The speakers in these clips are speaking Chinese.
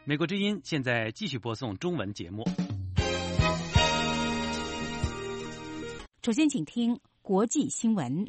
美国之音现在继续播送中文节目。 首先请听国际新闻。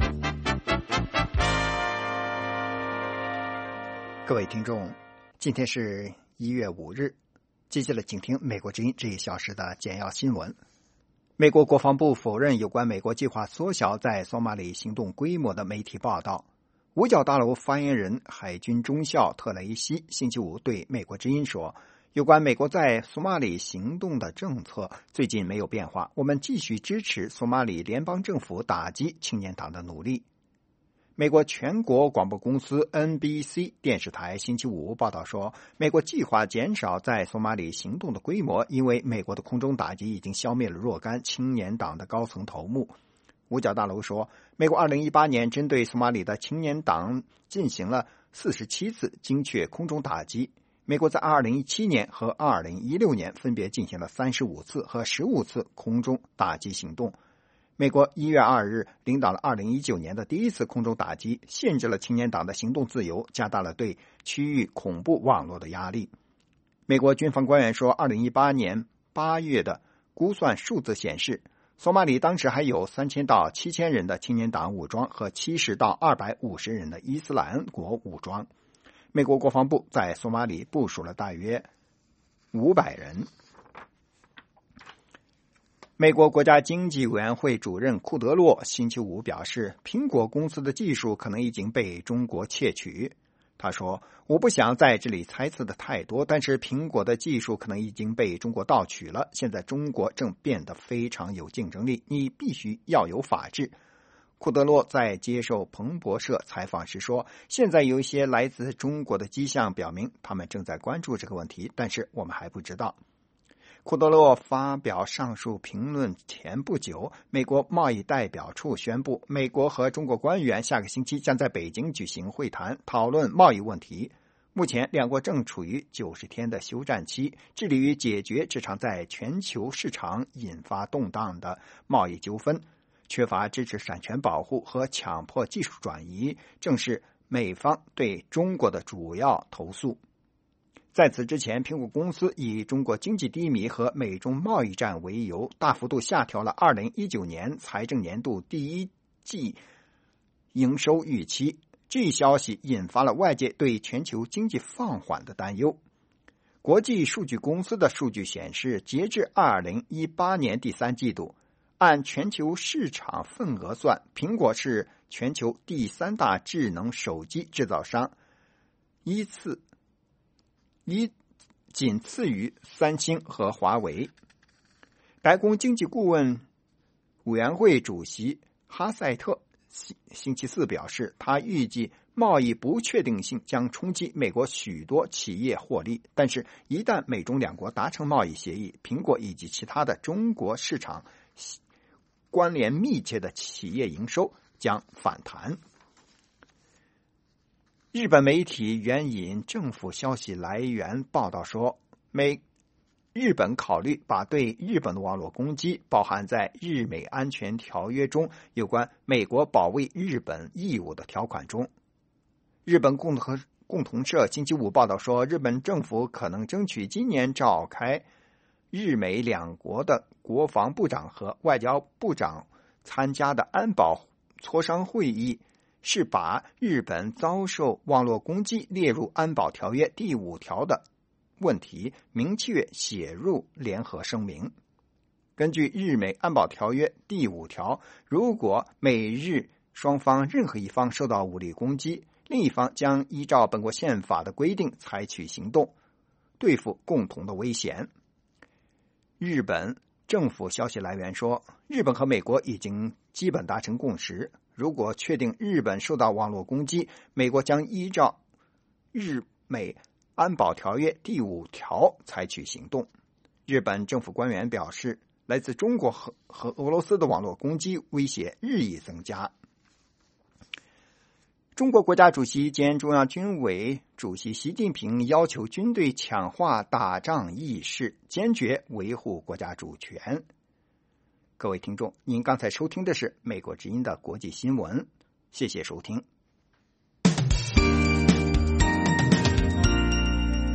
各位听众，今天是1月5日，接下来请听美国之音这一小时的简要新闻。美国国防部否认有关美国计划缩小在索马里行动规模的媒体报道。五角大楼发言人海军中校特雷西星期五对美国之音说，有关美国在索马里行动的政策最近没有变化，我们继续支持索马里联邦政府打击青年党的努力。美国全国广播公司 NBC 电视台星期五报道说，美国计划减少在索马里行动的规模，因为美国的空中打击已经消灭了若干青年党的高层头目。五角大楼说，美国2018年针对索马里的青年党进行了47次精确空中打击，美国在2017年和2016年分别进行了35次和15次空中打击行动。美国1月2日领导了2019年的第一次空中打击，限制了青年党的行动自由，加大了对区域恐怖网络的压力。美国军方官员说，2018年8月的估算数字显示，索马里当时还有3000到7000人的青年党武装和70到250人的伊斯兰国武装。美国国防部在索马里部署了大约500人。美国国家经济委员会主任库德洛星期五表示，苹果公司的技术可能已经被中国窃取。他说，我不想在这里猜测的太多，但是苹果的技术可能已经被中国盗取了。现在中国正变得非常有竞争力，你必须要有法治。库德洛在接受彭博社采访时说，现在有一些来自中国的迹象表明他们正在关注这个问题，但是我们还不知道。库德洛发表上述评论前不久，美国贸易代表处宣布，美国和中国官员下个星期将在北京举行会谈，讨论贸易问题。目前两国正处于90天的休战期，致力于解决这场在全球市场引发动荡的贸易纠纷。缺乏支持产权保护和强迫技术转移，正是美方对中国的主要投诉。在此之前，苹果公司以中国经济低迷和美中贸易战为由，大幅度下调了2019年财政年度第一季营收预期。这一消息引发了外界对全球经济放缓的担忧。国际数据公司的数据显示，截至2018年第三季度，按全球市场份额算，苹果是全球第3大智能手机制造商，仅次于三星和华为。白宫经济顾问委员会主席哈塞特星期四表示，他预计贸易不确定性将冲击美国许多企业获利，但是一旦美中两国达成贸易协议，苹果以及其他的中国市场关联密切的企业营收将反弹。日本媒体援引政府消息来源报道说，日本考虑把对日本的网络攻击包含在日美安全条约中有关美国保卫日本义务的条款中。日本共同社星期五报道说，日本政府可能争取今年召开日美两国的国防部长和外交部长参加的安保磋商会议，是把日本遭受网络攻击列入安保条约第5条的问题明确写入联合声明。根据日美安保条约第5条，如果美日双方任何一方受到武力攻击，另一方将依照本国宪法的规定采取行动，对付共同的危险。日本政府消息来源说，日本和美国已经基本达成共识，如果确定日本受到网络攻击，美国将依照日美安保条约第5条采取行动。日本政府官员表示，来自中国和俄罗斯的网络攻击威胁日益增加。中国国家主席兼中央军委主席习近平要求军队强化打仗意识，坚决维护国家主权。各位听众，您刚才收听的是美国之音的国际新闻，谢谢收听。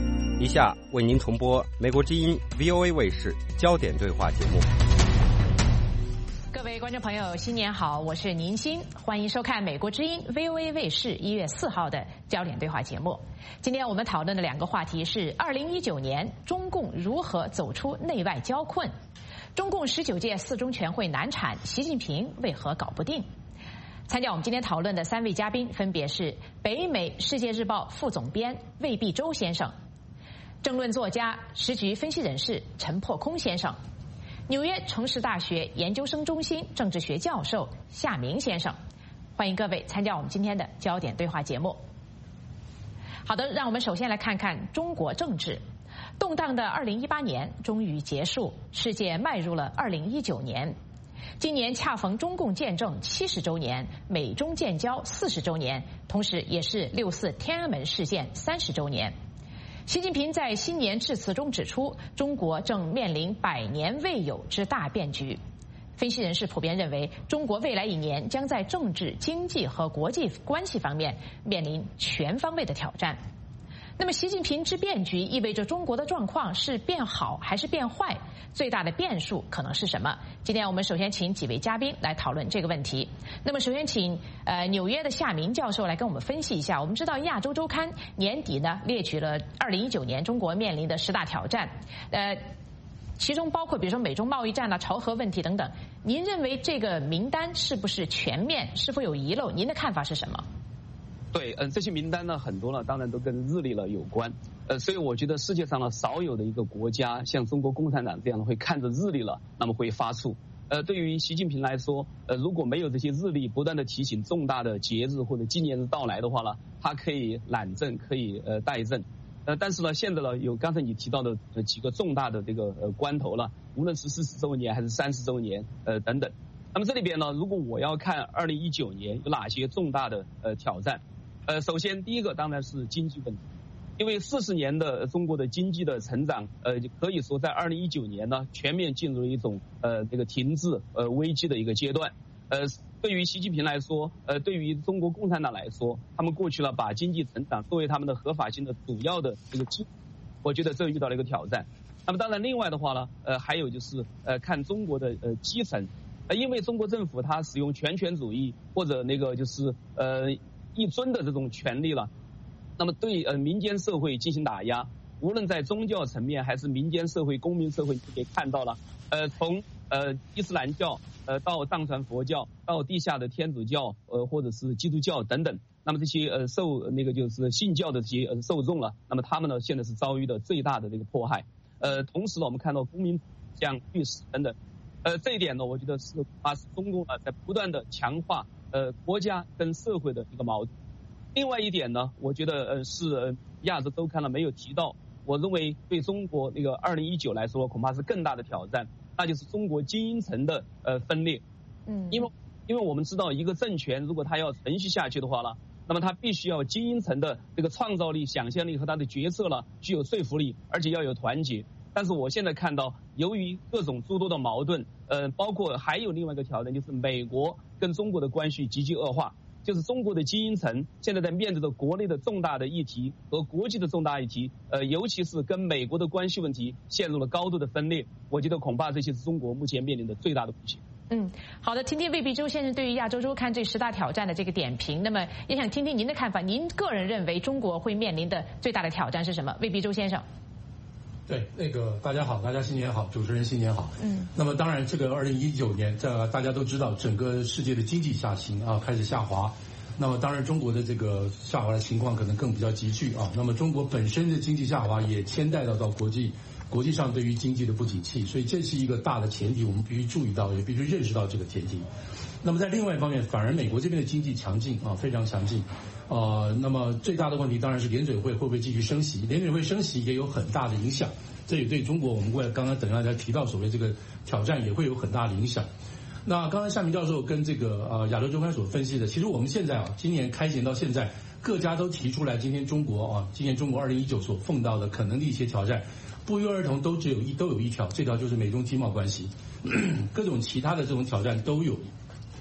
以下为您重播美国之音 VOA 卫视焦点对话节目。 各位观众朋友，新年好，我是宁欣，欢迎收看美国之音 VOA 卫视1月4号的焦点对话节目。今天我们讨论的两个话题是2019年中共如何走出内外交困，中共19届4中全会难产，习近平为何搞不定？参加我们今天讨论的3位嘉宾分别是北美世界日报副总编魏必洲先生，政论作家、时局分析人士陈破空先生，纽约城市大学研究生中心政治学教授夏明先生。欢迎各位参加我们今天的焦点对话节目。好的，让我们首先来看看中国政治。动荡的2018年终于结束，世界迈入了2019年。今年恰逢中共建政70周年，美中建交40周年，同时也是6·4天安门事件30周年。习近平在新年致辞中指出，中国正面临100年未有之大变局。分析人士普遍认为，中国未来1年将在政治、经济和国际关系方面面临全方位的挑战。那么习近平之变局意味着中国的状况是变好还是变坏？最大的变数可能是什么？今天我们首先请几位嘉宾来讨论这个问题。那么首先请纽约的夏明教授来跟我们分析一下。我们知道《亚洲周刊》年底呢列举了2019年中国面临的10大挑战，其中包括比如说美中贸易战啊、朝核问题等等。您认为这个名单是不是全面？是否有遗漏？您的看法是什么？ 对，这些名单呢，很多呢，当然都跟日历了有关，所以我觉得世界上呢，少有的一个国家像中国共产党这样的会看着日历了，那么会发怵。对于习近平来说，如果没有这些日历不断的提醒重大的节日或者纪念日到来的话呢，他可以懒政，可以怠政。但是呢，现在呢，有刚才你提到的几个重大的这个关头了，无论是40周年还是30周年等等。那么这里边呢，如果我要看2019年有哪些重大的挑战。首先第一个当然是经济问题，因为40年的中国的经济的成长，可以说在2019年呢全面进入了一种这个停滞危机的一个阶段。对于习近平来说，对于中国共产党来说，他们过去了把经济成长作为他们的合法性的主要的这个基，我觉得这遇到了一个挑战。那么当然另外的话呢，还有就是看中国的基层，因为中国政府它使用权权主义或者那个就是一尊的这种权利了，那么对民间社会进行打压，无论在宗教层面还是民间社会、公民社会，也看到了，从伊斯兰教到藏传佛教，到地下的天主教或者是基督教等等，那么这些受那个就是信教的这些受众了，那么他们呢现在是遭遇的最大的这个迫害。同时呢，我们看到公民像律师等等，这一点呢，我觉得是中共在不断的强化国家跟社会的一个矛盾。另外一点呢，我觉得是亚洲周刊呢没有提到，我认为对中国那个2019来说恐怕是更大的挑战，那就是中国精英层的分裂。因为我们知道一个政权如果它要存续下去的话呢，那么它必须要精英层的这个创造力、想象力和它的决策呢具有说服力，而且要有团结。但是我现在看到，由于各种诸多的矛盾，包括还有另外一个挑战，就是美国跟中国的关系急剧恶化，就是中国的精英层现在在面对着国内的重大的议题和国际的重大议题，尤其是跟美国的关系问题陷入了高度的分裂。我觉得恐怕这些是中国目前面临的最大的威胁。 好的，听听魏必洲先生对于亚洲周刊这10大挑战的这个点评，那么也想听听您的看法。您个人认为中国会面临的最大的挑战是什么？魏必洲先生。 对，大家好，大家新年好，主持人新年好。那么当然，这个2019年，大家都知道，整个世界的经济下行啊开始下滑。那么当然，中国的这个下滑的情况可能更比较急剧啊。那么中国本身的经济下滑也牵带到国际上对于经济的不景气，所以这是一个大的前提，我们必须注意到，也必须认识到这个前提。那么在另外一方面，反而美国这边的经济强劲啊，非常强劲。那么最大的问题当然是联准会会不会继续升息？联准会升息也有很大的影响，这也对中国我们刚刚等下提到所谓这个挑战也会有很大的影响。那刚才夏明教授跟这个亚洲周刊所分析的，其实我们现在今年开年到现在，各家都提出来今年中国2019所碰到的可能的一些挑战，不约而同都有一条，这条就是美中经贸关系，各种其他的这种挑战都有。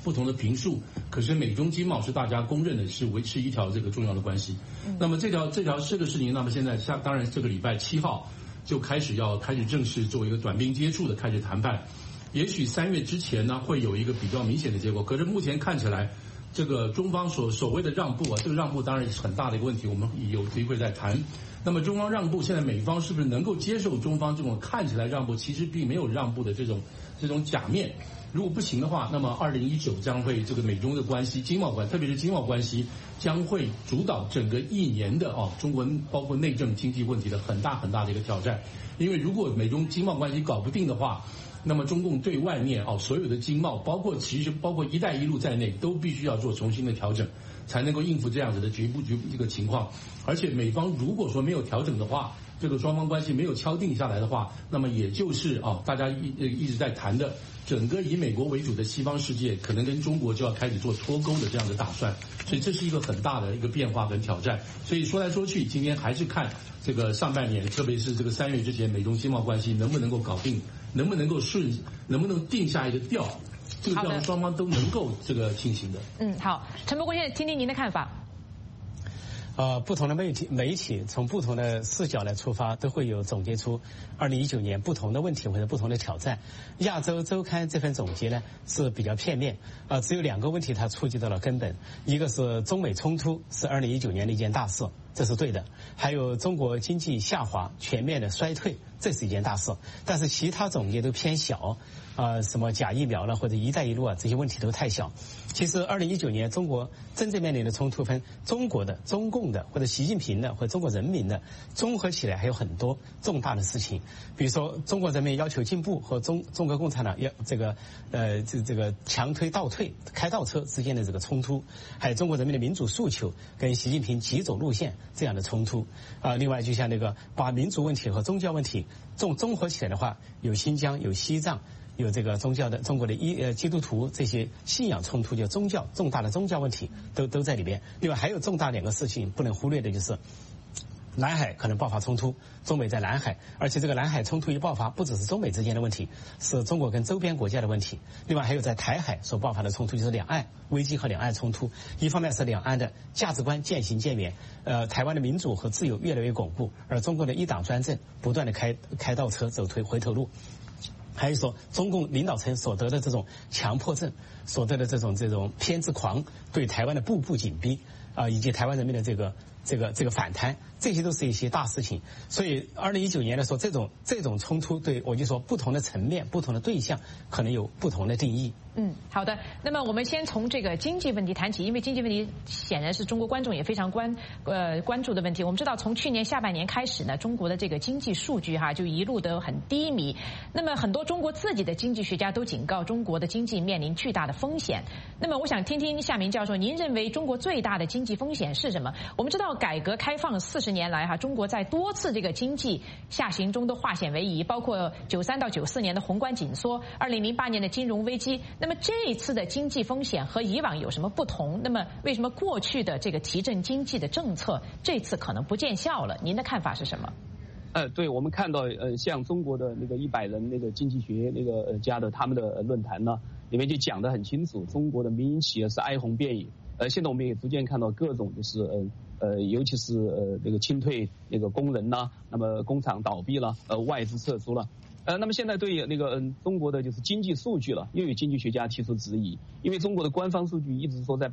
不同的评述，可是美中经贸是大家公认的是维持一条这个重要的关系。那么这个事情，那么现在当然这个礼拜7号就开始正式作为一个短兵接触的开始谈判，也许3月之前呢会有一个比较明显的结果，可是目前看起来，这个中方所谓的让步啊，这个让步当然是很大的一个问题，我们有机会再谈。那么中方让步，现在美方是不是能够接受中方这种看起来让步，其实并没有让步的这种假面？如果不行的话，那么2019将会这个美中的关系、特别是经贸关系，将会主导整个1年的中国包括内政经济问题的很大的一个挑战。因为如果美中经贸关系搞不定的话，那么中共对外面所有的经贸，包括“一带一路”在内，都必须要做重新的调整，才能够应付这样子的局部这个情况。而且美方如果说没有调整的话，这个双方关系没有敲定下来的话，那么也就是大家一直在谈的整个以美国为主的西方世界，可能跟中国就要开始做脱钩的这样的打算。所以这是一个很大的一个变化跟挑战。所以说来说去，今天还是看这个上半年，特别是这个3月之前，美中经贸关系能不能够搞定，能不能够能不能定下一个调，这个调双方都能够这个进行的。 好，陈伯公先生，听听您的看法。 不同的媒体从不同的视角来出发，都会有总结出2019年不同的问题或者不同的挑战。亚洲周刊这份总结呢是比较片面，只有2个问题它触及到了根本，一个是中美冲突是2019年的一件大事，这是对的，还有中国经济下滑全面的衰退，这是一件大事，但是其他总结都偏小。什么假疫苗了或者一带一路这些问题都太小。其实2019年中国真正面临的冲突分中国的、中共的或者习近平的或者中国人民的，综合起来还有很多重大的事情。比如说中国人民要求进步和中国共产党要这个强推倒退开倒车之间的这个冲突，还有中国人民的民主诉求跟习近平急走路线这样的冲突。另外就像那个把民族问题和宗教问题综合起来的话，有新疆有西藏，有这个宗教的中国的基督徒这些信仰冲突，就重大的宗教问题都在里边。另外还有重大2个事情不能忽略的，就是南海可能爆发冲突，中美在南海，而且这个南海冲突一爆发，不只是中美之间的问题，是中国跟周边国家的问题。另外还有在台海所爆发的冲突，就是两岸危机和两岸冲突。一方面是两岸的价值观渐行渐远，台湾的民主和自由越来越巩固，而中国的一党专政不断的开倒车走回头路。还有说中共领导层所得的这种强迫症，所得的这种偏执狂，对台湾的步步紧逼以及台湾人民的这个反弹，这些都是一些大事情。所以2019年的时候，这种冲突，对我就说不同的层面、不同的对象，可能有不同的定义。 好的。那么我们先从这个经济问题谈起，因为经济问题显然是中国观众也非常关注的问题。我们知道，从去年下半年开始呢，中国的这个经济数据就一路都很低迷。那么很多中国自己的经济学家都警告中国的经济面临巨大的风险。那么我想听听夏明教授，您认为中国最大的经济风险是什么？我们知道改革开放40年来中国在多次这个经济下行中都化险为夷，包括93到94年的宏观紧缩，2008年的金融危机。那么这一次的经济风险和以往有什么不同？那么为什么过去的这个提振经济的政策这次可能不见效了？您的看法是什么？ 对，我们看到像中国的那个100人那个经济学那个家的他们的论坛呢，里面就讲得很清楚，中国的民营企业是哀鸿遍野。现在我们也逐渐看到各种就是尤其是那个清退那个工人呐，那么工厂倒闭了，外资撤出了。那么现在对那个中国的就是经济数据了，又有经济学家提出质疑，因为中国的官方数据一直说在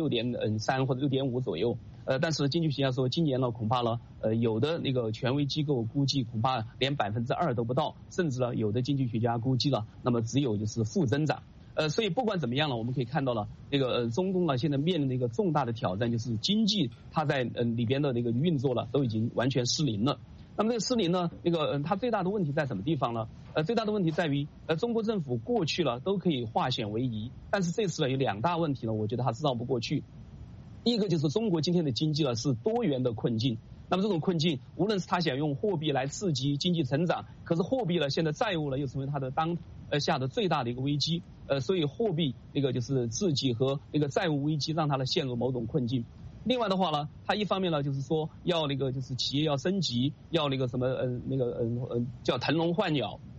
6.3%或者6.5%左右，但是经济学家说今年呢恐怕呢有的那个权威机构估计恐怕连2%都不到，甚至呢有的经济学家估计了，那么只有就是负增长。所以不管怎么样了，我们可以看到了那个中共呢现在面临的一个重大的挑战，就是经济它在里边的那个运作了都已经完全失灵了。那么这个失灵呢，它最大的问题在什么地方呢？最大的问题在于中国政府过去了都可以化险为夷，但是这次呢有2大问题呢，我觉得它是绕不过去。第一个就是中国今天的经济呢是多元的困境。那么这种困境，无论是他想用货币来刺激经济成长，可是货币呢现在债务呢又成为他的当下的最大的一个危机。所以货币那个就是刺激和那个债务危机让他呢陷入某种困境。另外的话呢，他一方面呢就是说要那个就是企业要升级，要那个什么叫腾笼换鸟，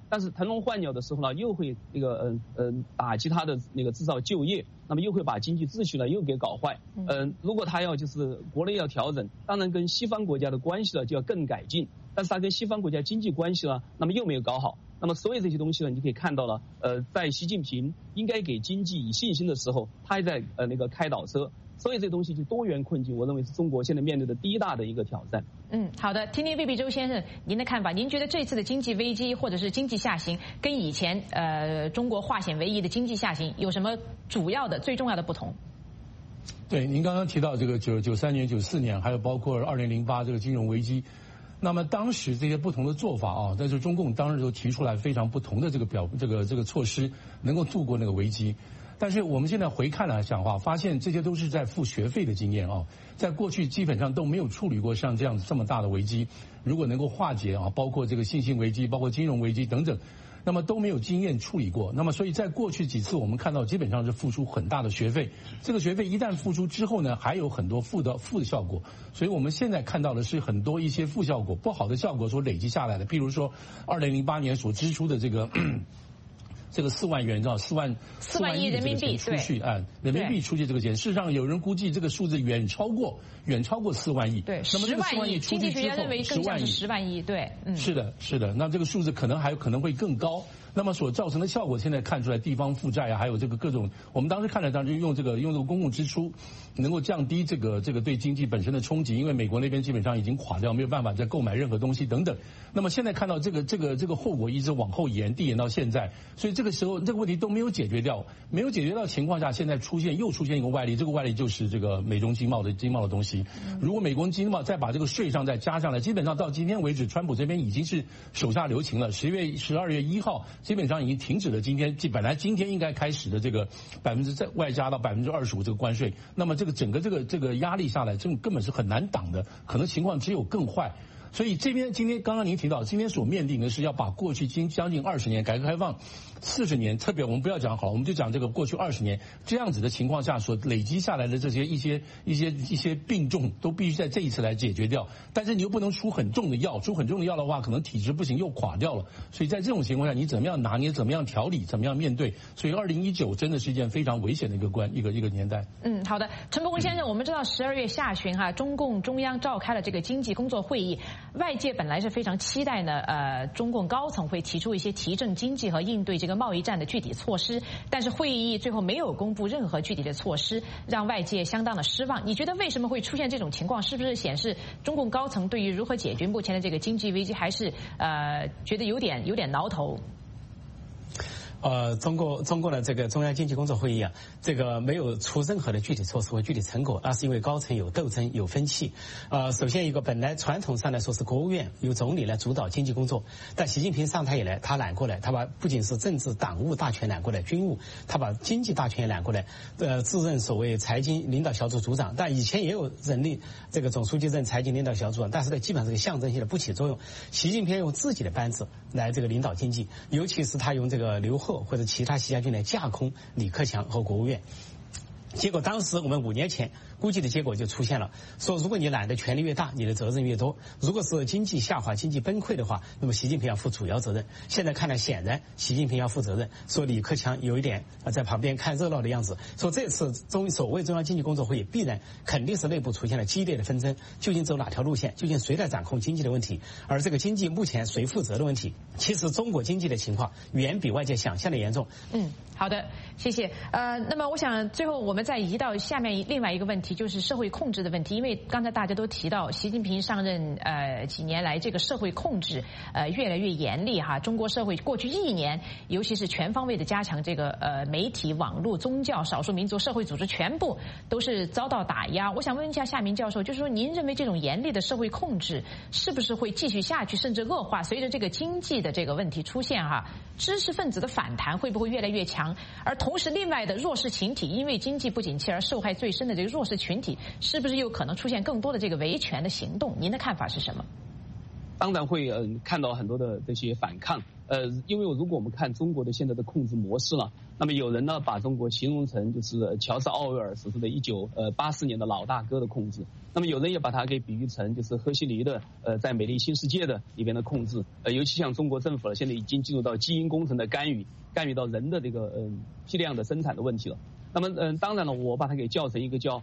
但是腾笼换鸟的时候呢，又会打击它的那个制造就业，那么又会把经济秩序呢又给搞坏。如果它要就是国内要调整，当然跟西方国家的关系呢就要更改进，但是它跟西方国家经济关系呢，那么又没有搞好。那么所有这些东西呢，你可以看到了，在习近平应该给经济以信心的时候，他还在开倒车。所以这东西就多元困境，我认为是中国现在面对的第一大的一个挑战。 好的，听听魏必洲先生您的看法。您觉得这次的经济危机或者是经济下行，跟以前中国化险为夷的经济下行有什么主要的、最重要的不同？ 对，您刚刚提到这个93年、94年，还有包括2008这个金融危机。那么当时这些不同的做法啊，但是中共当时都提出来非常不同的这个措施，能够度过那个危机。但是我们现在回看来讲话，发现这些都是在付学费的经验啊，在过去基本上都没有处理过像这样子这么大的危机。如果能够化解啊，包括这个信心危机，包括金融危机等等，那么都没有经验处理过。那么所以在过去几次我们看到基本上是付出很大的学费，这个学费一旦付出之后呢，还有很多负的效果。所以我们现在看到的是很多一些负效果、不好的效果所累积下来的。譬如说2008年所支出的这个4万元，你知道4万亿人民币出去人民币出去这个钱，事实上有人估计这个数字远超过4万亿。 对， 那么这个4万亿出去之后 10万亿，10万亿，对， 是的，那这个数字可能会更高。那么所造成的效果，现在看出来，地方负债啊，还有这个各种，我们当时看了，当时用这个公共支出，能够降低这个对经济本身的冲击，因为美国那边基本上已经垮掉，没有办法再购买任何东西等等。那么现在看到这个后果一直往后延，递延到现在，所以这个时候这个问题都没有解决掉，情况下，现在又出现一个外力，这个外力就是这个美中经贸的东西。如果美国经贸再把这个税上再加上来，基本上到今天为止，川普这边已经是手下留情了。12月1号。基本上已经停止了本来今天应该开始的这个外加到25%这个关税，那么这个整个这个压力下来，这根本是很难挡的，可能情况只有更坏。所以今天刚刚您提到，今天所面临的是要把过去将近20年改革开放40年，特别我们不要讲好了，我们就讲这个过去20年这样子的情况下所累积下来的这些一些病重，都必须在这一次来解决掉。但是你又不能出很重的药的话，可能体质不行又垮掉了。所以在这种情况下，你怎么样拿捏，怎么样调理，怎么样面对？所以2019真的是一件非常危险的一个年代。 好的，陈伯公先生，我们知道12月下旬中共中央召开了这个经济工作会议。外界本来是非常期待呢，中共高层会提出一些提振经济和应对这个贸易战的具体措施，但是会议最后没有公布任何具体的措施，让外界相当的失望。你觉得为什么会出现这种情况？是不是显示中共高层对于如何解决目前的这个经济危机还是觉得有点挠头？ 中国的这个中央经济工作会议啊，这个没有出任何的具体措施和具体成果，那是因为高层有斗争有分歧。首先一个本来传统上来说是国务院由总理来主导经济工作，但习近平上台以来，他揽过来，他把不仅是政治党务大权揽过来，军务，他把经济大权也揽过来，自任所谓财经领导小组组长，但以前也有人力这个总书记任财经领导小组长，但是呢基本上是个象征性的不起作用。习近平用自己的班子来这个领导经济，尤其是他用这个刘鹤或者其他习家军来架空李克强和国务院。结果当时我们5年前估计的结果就出现了，说如果你揽的权力越大，你的责任越多。如果是经济下滑、经济崩溃的话，那么习近平要负主要责任。现在看来，显然习近平要负责任。说李克强有一点在旁边看热闹的样子。说这次所谓中央经济工作会议肯定是内部出现了激烈的纷争，究竟走哪条路线？究竟谁来掌控经济的问题？而这个经济目前谁负责的问题，其实中国经济的情况远比外界想象的严重。 好的，谢谢。那么我想最后我们再移到下面另外一个问题，就是社会控制的问题。因为刚才大家都提到，习近平上任几年来，这个社会控制越来越严厉哈。中国社会过去1年，尤其是全方位的加强这个媒体、网络、宗教、少数民族、社会组织，全部都是遭到打压。我想问一下夏明教授，就是说您认为这种严厉的社会控制是不是会继续下去，甚至恶化？随着这个经济的这个问题出现哈，知识分子的反弹会不会越来越强？而同时，另外的弱势群体因为经济不景气而受害最深的这个弱势群体，是不是有可能出现更多的这个维权的行动？您的看法是什么？ 当然会看到很多的这些反抗。因为如果我们看中国的现在的控制模式了，那么有人呢把中国形容成就是乔治奥威尔实施的1984年的老大哥的控制，那么有人也把它给比喻成就是赫胥黎的在美丽新世界的里边的控制，尤其像中国政府了，现在已经进入到基因工程的干预到人的这个批量的生产的问题了。那么当然了，我把它给叫成一个叫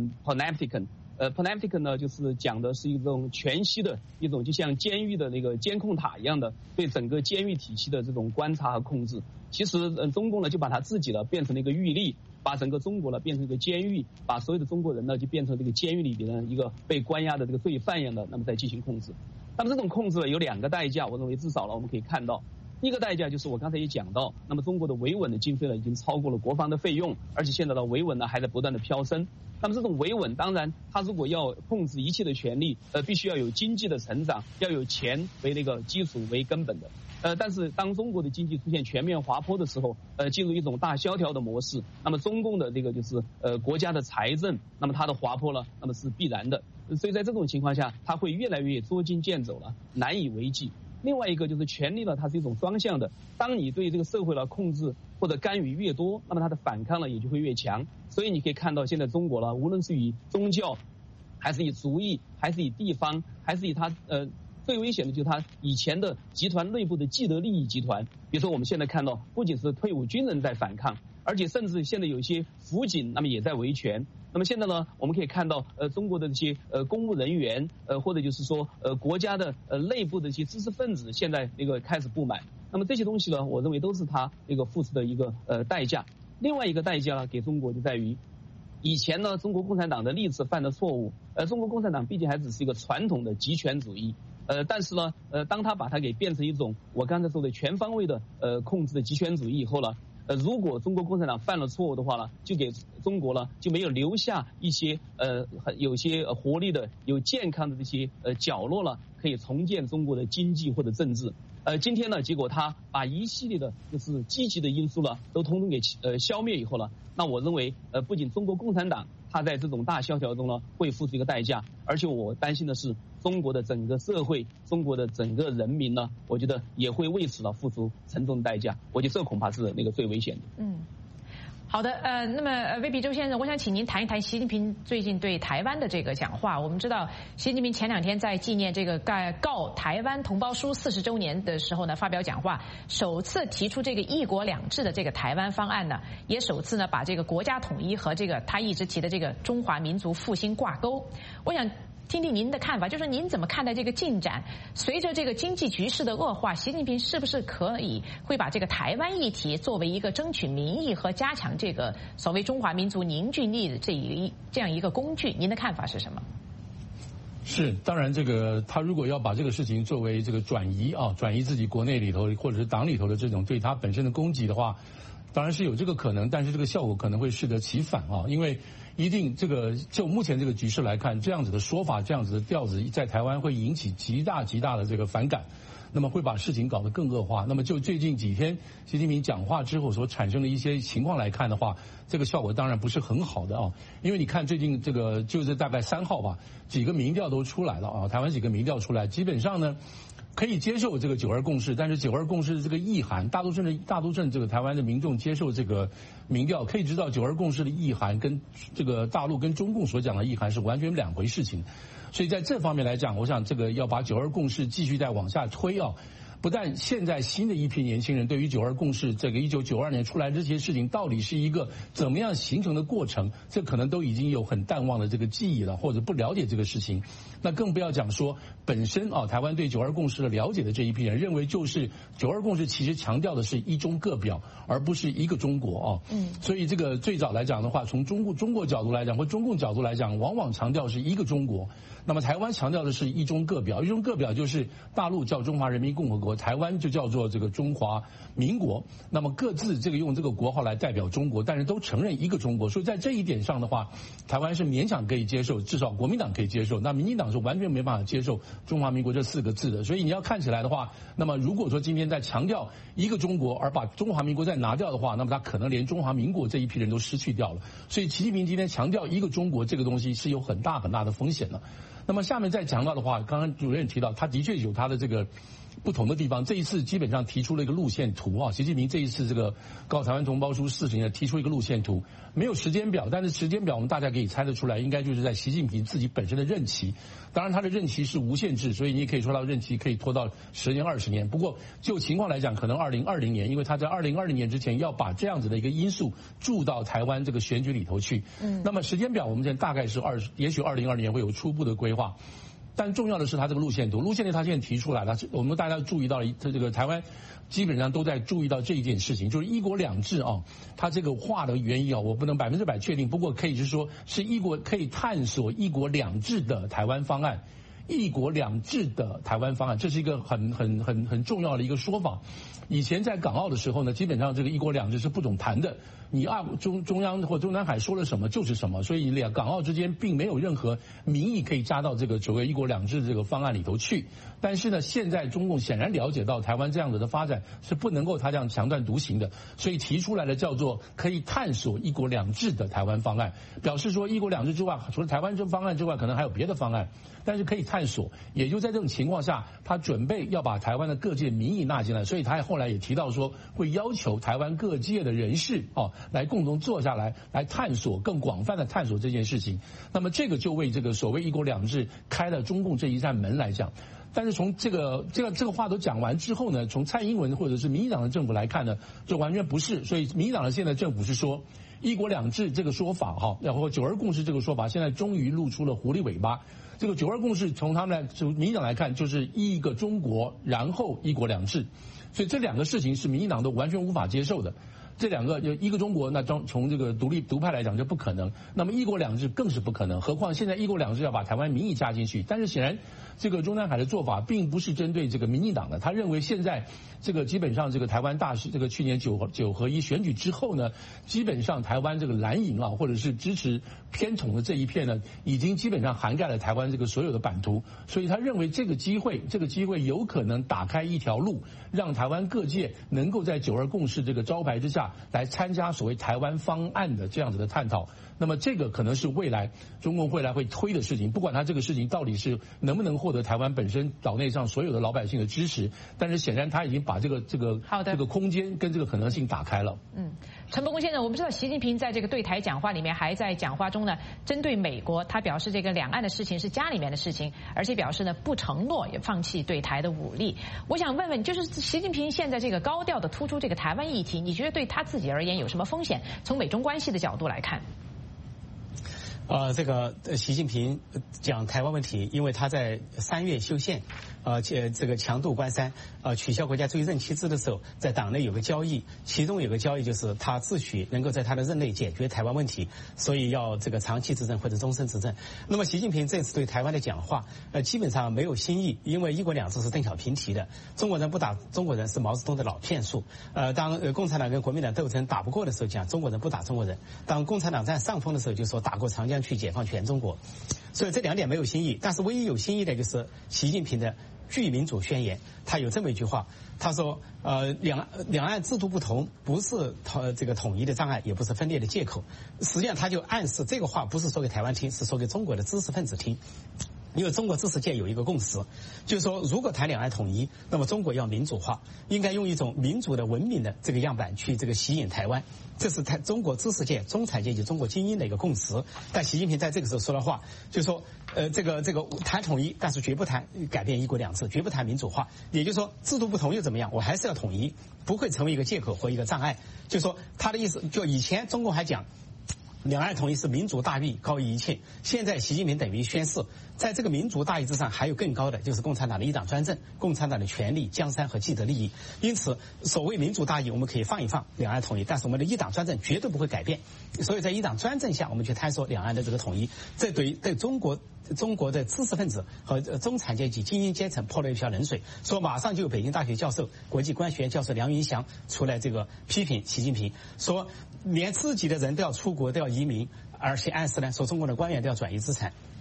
Panopticon。Panopticon 呢，就是讲的是一种全息的一种，就像监狱的那个监控塔一样的，对整个监狱体系的这种观察和控制。其实中共呢就把它自己呢变成了一个狱吏，把整个中国呢变成一个监狱，把所有的中国人呢就变成这个监狱里边的一个被关押的这个罪犯一样的，那么在进行控制。那么这种控制呢有2个代价，我认为至少呢我们可以看到。第一个代价就是我刚才也讲到，那么中国的维稳的经费呢已经超过了国防的费用，而且现在的维稳呢还在不断的飙升。那么这种维稳，当然它如果要控制一切的权利，必须要有经济的成长，要有钱为那个基础为根本的。但是当中国的经济出现全面滑坡的时候，进入一种大萧条的模式，那么中共的这个就是国家的财政，那么它的滑坡呢，那么是必然的。所以在这种情况下，它会越来越捉襟见肘了，难以为继。另外一个就是权力呢，它是一种双向的。当你对这个社会的控制或者干预越多，那么它的反抗呢也就会越强。所以你可以看到，现在中国呢，无论是以宗教，还是以族裔，还是以地方，还是以它最危险的就是它以前的集团内部的既得利益集团。比如说我们现在看到，不仅是退伍军人在反抗，而且甚至现在有一些辅警，那么也在维权。那么现在呢，我们可以看到，中国的这些公务人员，或者就是说国家的内部的一些知识分子，现在那个开始不满。那么这些东西呢，我认为都是他那个付出的一个代价。另外一个代价呢，给中国就在于，以前呢，中国共产党的历次犯的错误，中国共产党毕竟还只是一个传统的极权主义。但是呢，当他把它给变成一种我刚才说的全方位的控制的极权主义以后呢，如果中国共产党犯了错误的话呢，就给中国呢就没有留下一些有些活力的、有健康的这些角落了，可以重建中国的经济或者政治。今天呢，结果他把一系列的就是积极的因素呢都统统给消灭以后呢，那我认为不仅中国共产党它在这种大萧条中呢会付出一个代价，而且我担心的是中国的整个社会、中国的整个人民呢，我觉得也会为此呢付出沉重的代价。我觉得这恐怕是那个最危险的。 好的，那么魏必周先生，我想请您谈一谈习近平最近对台湾的这个讲话。我们知道，习近平前2天在纪念这个告台湾同胞书40周年的时候呢，发表讲话，首次提出这个1国2制的这个台湾方案呢，也首次呢把这个国家统一和这个他一直提的这个中华民族复兴挂钩。我想听听您的看法，就是您怎么看待这个进展？随着这个经济局势的恶化，习近平是不是会把这个台湾议题作为一个争取民意和加强这个所谓中华民族凝聚力的这样一个工具？您的看法是什么？ 是，当然这个他如果要把这个事情作为这个转移自己国内里头或者是党里头的这种对他本身的攻击的话，当然是有这个可能，但是这个效果可能会适得其反因为一定这个就目前这个局势来看，这样子的说法、这样子的调子，在台湾会引起极大的这个反感，那么会把事情搞得更恶化。那么就最近几天习近平讲话之后所产生的一些情况来看的话，这个效果当然不是很好的因为你看最近这个就是大概3号吧，几个民调都出来了台湾几个民调出来，基本上呢可以接受这个9·2共识，但是9·2共识的这个意涵，大多数这个台湾的民众接受这个民调，可以知道9·2共识的意涵跟这个大陆跟中共所讲的意涵是完全2回事情。所以在这方面来讲，我想这个要把9·2共识继续再往下推不但现在新的一批年轻人对于9·2共识这个1992年出来这些事情到底是一个怎么样形成的过程，这可能都已经有很淡忘的这个记忆了，或者不了解这个事情。那更不要讲说本身台湾对9·2共识的了解的这一批人认为，就是9·2共识其实强调的是一中各表，而不是一个中国所以这个最早来讲的话，从中国角度来讲或中共角度来讲，往往强调是一个中国。那么台湾强调的是一中各表，一中各表就是大陆叫中华人民共和国，台湾就叫做这个中华民国，那么各自这个用这个国号来代表中国，但是都承认一个中国。所以在这一点上的话，台湾是勉强可以接受，至少国民党可以接受，那民进党是完全没办法接受中华民国这4个字的。所以你要看起来的话，那么如果说今天在强调一个中国而把中华民国再拿掉的话，那么他可能连中华民国这一批人都失去掉了。所以习近平今天强调一个中国这个东西是有很大的风险的。 那么下面再讲到的话，刚刚主任提到，他的确有他的这个不同的地方。这一次基本上提出了一个路线图啊，习近平这一次这个告台湾同胞书4年提出一个路线图，没有时间表，但是时间表我们大家可以猜得出来，应该就是在习近平自己本身的任期。当然他的任期是无限制，所以你也可以说他任期可以拖到10年20年。不过就情况来讲，可能2020年，因为他在2020年之前要把这样子的一个因素注到台湾这个选举里头去。那么时间表我们现在大概是也许2020年会有初步的规划。但重要的是他这个路线图，他现在提出来了，我们大家注意到他这个台湾基本上都在注意到这一件事情，就是一国两制啊，他这个话的原因啊，我不能100%确定，不过可以是说是可以探索一国两制的台湾方案，一国两制的台湾方案，这是一个很重要的一个说法。以前在港澳的时候呢，基本上这个一国两制是不准谈的，你中央或中南海说了什么就是什么，所以港澳之间并没有任何民意可以加到这个所谓一国两制这个方案里头去。但是呢，现在中共显然了解到台湾这样子的发展是不能够他这样强断独行的，所以提出来的叫做可以探索一国两制的台湾方案，表示说一国两制之外，除了台湾这方案之外，可能还有别的方案，但是可以探索。也就在这种情况下，他准备要把台湾的各界民意纳进来，所以他后来也提到说会要求台湾各界的人士来共同坐下来探索，更广泛的探索这件事情。那么这个就为这个所谓一国两制开了中共这一扇门来讲。但是从这个话都讲完之后呢，从蔡英文或者是民进党的政府来看呢，这完全不是。所以民进党的现在政府是说一国两制这个说法然后九二共识这个说法，现在终于露出了狐狸尾巴。这个九二共识从民进党来看，就是一个中国，然后一国两制，所以这两个事情是民进党都完全无法接受的。这两个就一个中国，那从这个独派来讲就不可能，那么一国两制更是不可能。何况现在一国两制要把台湾民意加进去，但是显然这个中南海的做法并不是针对这个民进党的，他认为现在这个基本上这个台湾这个去年9合1选举之后呢，基本上台湾这个蓝营或者是支持偏统的这一片呢，已经基本上涵盖了台湾这个所有的版图，所以他认为这个机会有可能打开一条路，让台湾各界能够在92共识这个招牌之下来参加所谓台湾方案的这样子的探讨。那么这个可能是未来中共会推的事情，不管他这个事情到底是能不能获得台湾本身岛内上所有的老百姓的支持，但是显然他已经把这个空间跟这个可能性打开了。 陈伯公先生，我们知道习近平在这个对台讲话里面，还在讲话中呢，针对美国，他表示这个两岸的事情是家里面的事情，而且表示呢不承诺也放弃对台的武力。我想问问，就是习近平现在这个高调的突出这个台湾议题，你觉得对他自己而言有什么风险？从美中关系的角度来看。 这个习近平讲台湾问题，因为他在3月修宪，这个强渡关山，取消国家主义任期制的时候，在党内有个交易，其中有个交易就是他自诩能够在他的任内解决台湾问题，所以要这个长期执政或者终身执政。那么习近平这次对台湾的讲话，基本上没有新意，因为一国两制是邓小平提的，中国人不打中国人是毛泽东的老骗术。当共产党跟国民党斗争打不过的时候，讲中国人不打中国人；当共产党占上风的时候，就说打过长江去解放全中国。所以这2点没有新意，但是唯一有新意的就是习近平的巨民主宣言，他有这么一句话，他说两岸制度不同不是这个统一的障碍，也不是分裂的借口。实际上他就暗示这个话不是说给台湾听，是说给中国的知识分子听。因为中国知识界有一个共识，就是说如果谈两岸统一，那么中国要民主化，应该用一种民主的文明的这个样板去这个吸引台湾，这是中国知识界中产阶级中国精英的一个共识。但习近平在这个时候说的话，就是说这个谈统一，但是绝不谈改变一国两制，绝不谈民主化，也就是说制度不同又怎么样，我还是要统一，不会成为一个借口或一个障碍。就是说他的意思，就以前中共还讲两岸统一是民族大义高于一切，现在习近平等于宣示，在这个民族大义之上还有更高的，就是共产党的一党专政，共产党的权力、江山和既得利益。因此所谓民族大义我们可以放一放两岸统一，但是我们的一党专政绝对不会改变。所以在一党专政下我们去探索两岸的这个统一，这对中国的知识分子和中产阶级精英阶层泼了一瓢冷水。说马上就有北京大学教授、国际关系学院教授梁云祥出来这个批评习近平，说连自己的人都要出国都要移民，而且暗示呢说中国的官员都要转移资产。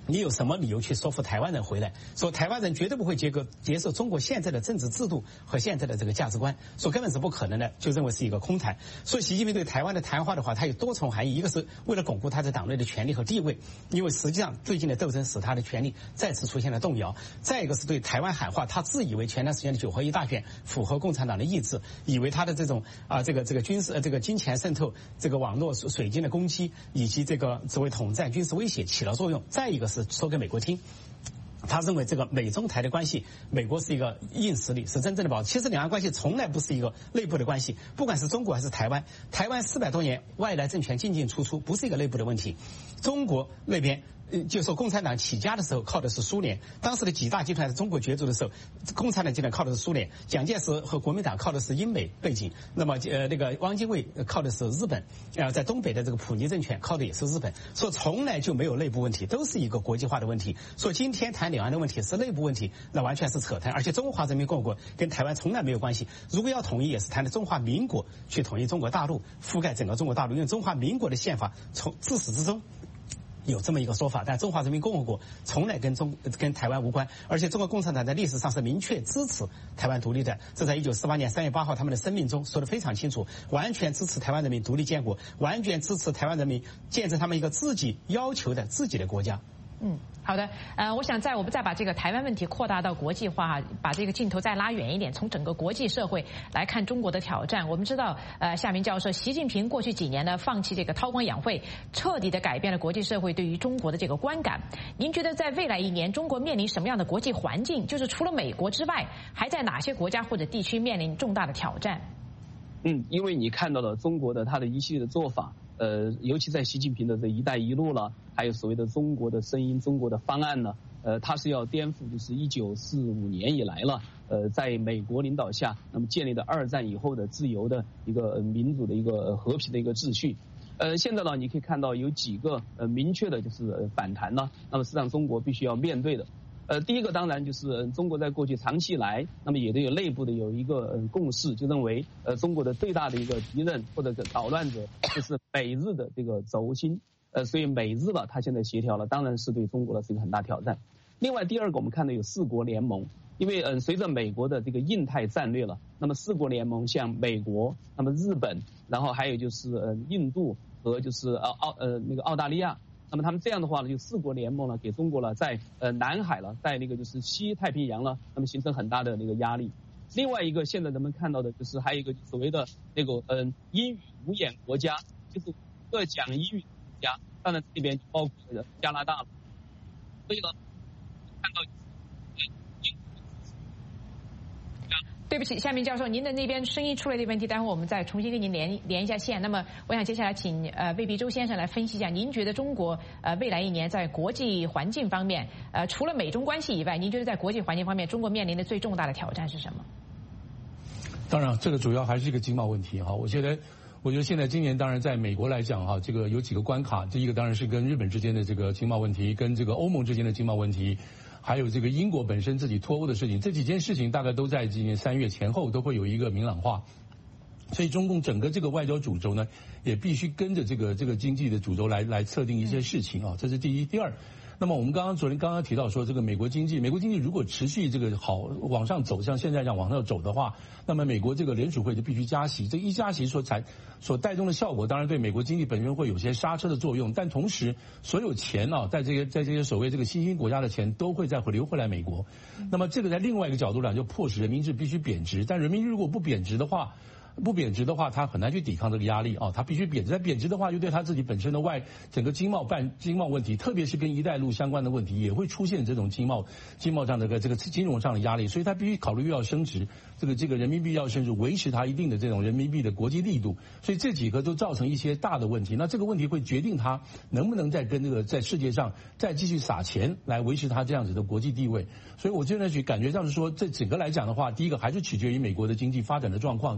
你有什么理由去说服台湾人回来？说台湾人绝对不会接受中国现在的政治制度和现在的这个价值观，说根本是不可能的，就认为是一个空谈。所以习近平对台湾的谈话的话，它有多重含义，一个是为了巩固他在党内的权力和地位，因为实际上最近的斗争使他的权力再次出现了动摇；再一个是对台湾喊话，他自以为前段时间的9合1大选符合共产党的意志，以为他的这种这个军事这个金钱渗透、这个网络水军的攻击以及这个所谓统战军事威胁起了作用。再一个是说给美国听，他认为这个美中台的关系，美国是一个硬实力，是真正的保障。其实两岸关系从来不是一个内部的关系，不管是中国还是台湾，台湾400多年外来政权进进出出，不是一个内部的问题。中国那边就说共产党起家的时候靠的是苏联，当时的几大集团在中国角逐的时候，共产党集团靠的是苏联，蒋介石和国民党靠的是英美背景，那么那个汪精卫靠的是日本，在东北的这个普尼政权靠的也是日本，说从来就没有内部问题，都是一个国际化的问题。说今天谈两岸的问题是内部问题，那完全是扯淡，而且中华人民共和国跟台湾从来没有关系，如果要统一也是谈的中华民国去统一中国大陆，覆盖整个中国大陆，因为中华民国的宪法从自始至终有这么一个说法，但中华人民共和国从来跟台湾无关，而且中国共产党在历史上是明确支持台湾独立的，这在1948年3月8号他们的声明中说得非常清楚，完全支持台湾人民独立建国，完全支持台湾人民建设他们一个自己要求的自己的国家。 好的，我想我们再把这个台湾问题扩大到国际化，把这个镜头再拉远一点，从整个国际社会来看中国的挑战。我们知道，夏明教授，习近平过去几年呢，放弃这个韬光养晦，彻底的改变了国际社会对于中国的这个观感。您觉得在未来1年，中国面临什么样的国际环境？就是除了美国之外，还在哪些国家或者地区面临重大的挑战？ 因为你看到了中国的他的一系列的做法。尤其在习近平的这一带一路了，还有所谓的中国的声音、中国的方案呢，他是要颠覆就是1945年以来了，在美国领导下，那么建立的2战以后的自由的一个民主的一个和平的一个秩序。现在呢，你可以看到有几个明确的就是反弹呢，那么实际上中国必须要面对的。第一个当然就是中国在过去长期以来，那么也都有内部的有一个共识，就认为中国的最大的一个敌人或者捣乱者就是美日的这个轴心，所以美日了，它现在协调了，当然是对中国的是一个很大挑战。另外第二个我们看到有4国联盟，因为随着美国的这个印太战略了，那么4国联盟像美国，那么日本，然后还有就是印度和就是澳大利亚。那么他们这样的话呢，就4国联盟呢，给中国呢在南海了，在那个就是西太平洋了，那么形成很大的那个压力。另外一个现在人们看到的就是还有一个所谓的那个英语无眼国家，就是各讲英语的国家，当然这边就包括加拿大了。所以呢，看到对不起，夏明教授，您的那边声音出了点问题，待会儿我们再重新跟您连一下线。那么，我想接下来请魏必周先生来分析一下，您觉得中国未来1年在国际环境方面，除了美中关系以外，您觉得在国际环境方面，中国面临的最重大的挑战是什么？ 当然，这个主要还是一个经贸问题哈。我觉得现在今年当然在美国来讲哈，这个有几个关卡，第一个当然是跟日本之间的这个经贸问题，跟这个欧盟之间的经贸问题。还有这个英国本身自己脱欧的事情，这几件事情大概都在今年3月前后都会有一个明朗化，所以中共整个这个外交主轴呢，也必须跟着这个经济的主轴来测定一些事情啊，这是第一。第二，那么我们昨天刚刚提到说，这个美国经济如果持续这个好往上走，像现在这样往上走的话，那么美国这个联储会就必须加息，这一加息所带动的效果，当然对美国经济本身会有些刹车的作用，但同时所有钱啊，在这些所谓这个新兴国家的钱都会再流回来美国，那么这个在另外一个角度来就迫使人民币必须贬值，但人民币如果不贬值的话，它很难去抵抗这个压力啊，它必须贬值。贬值的话，又对它自己本身的整个经贸问题，特别是跟“一带一路”相关的问题，也会出现这种经贸上的这个金融上的压力，所以它必须考虑又要升值，这个人民币要升值，维持它一定的这种人民币的国际力度，所以这几个都造成一些大的问题。那这个问题会决定它能不能再跟在世界上再继续撒钱来维持它这样子的国际地位。所以我现在感觉上是说，这整个来讲的话，第一个还是取决于美国的经济发展的状况，跟美国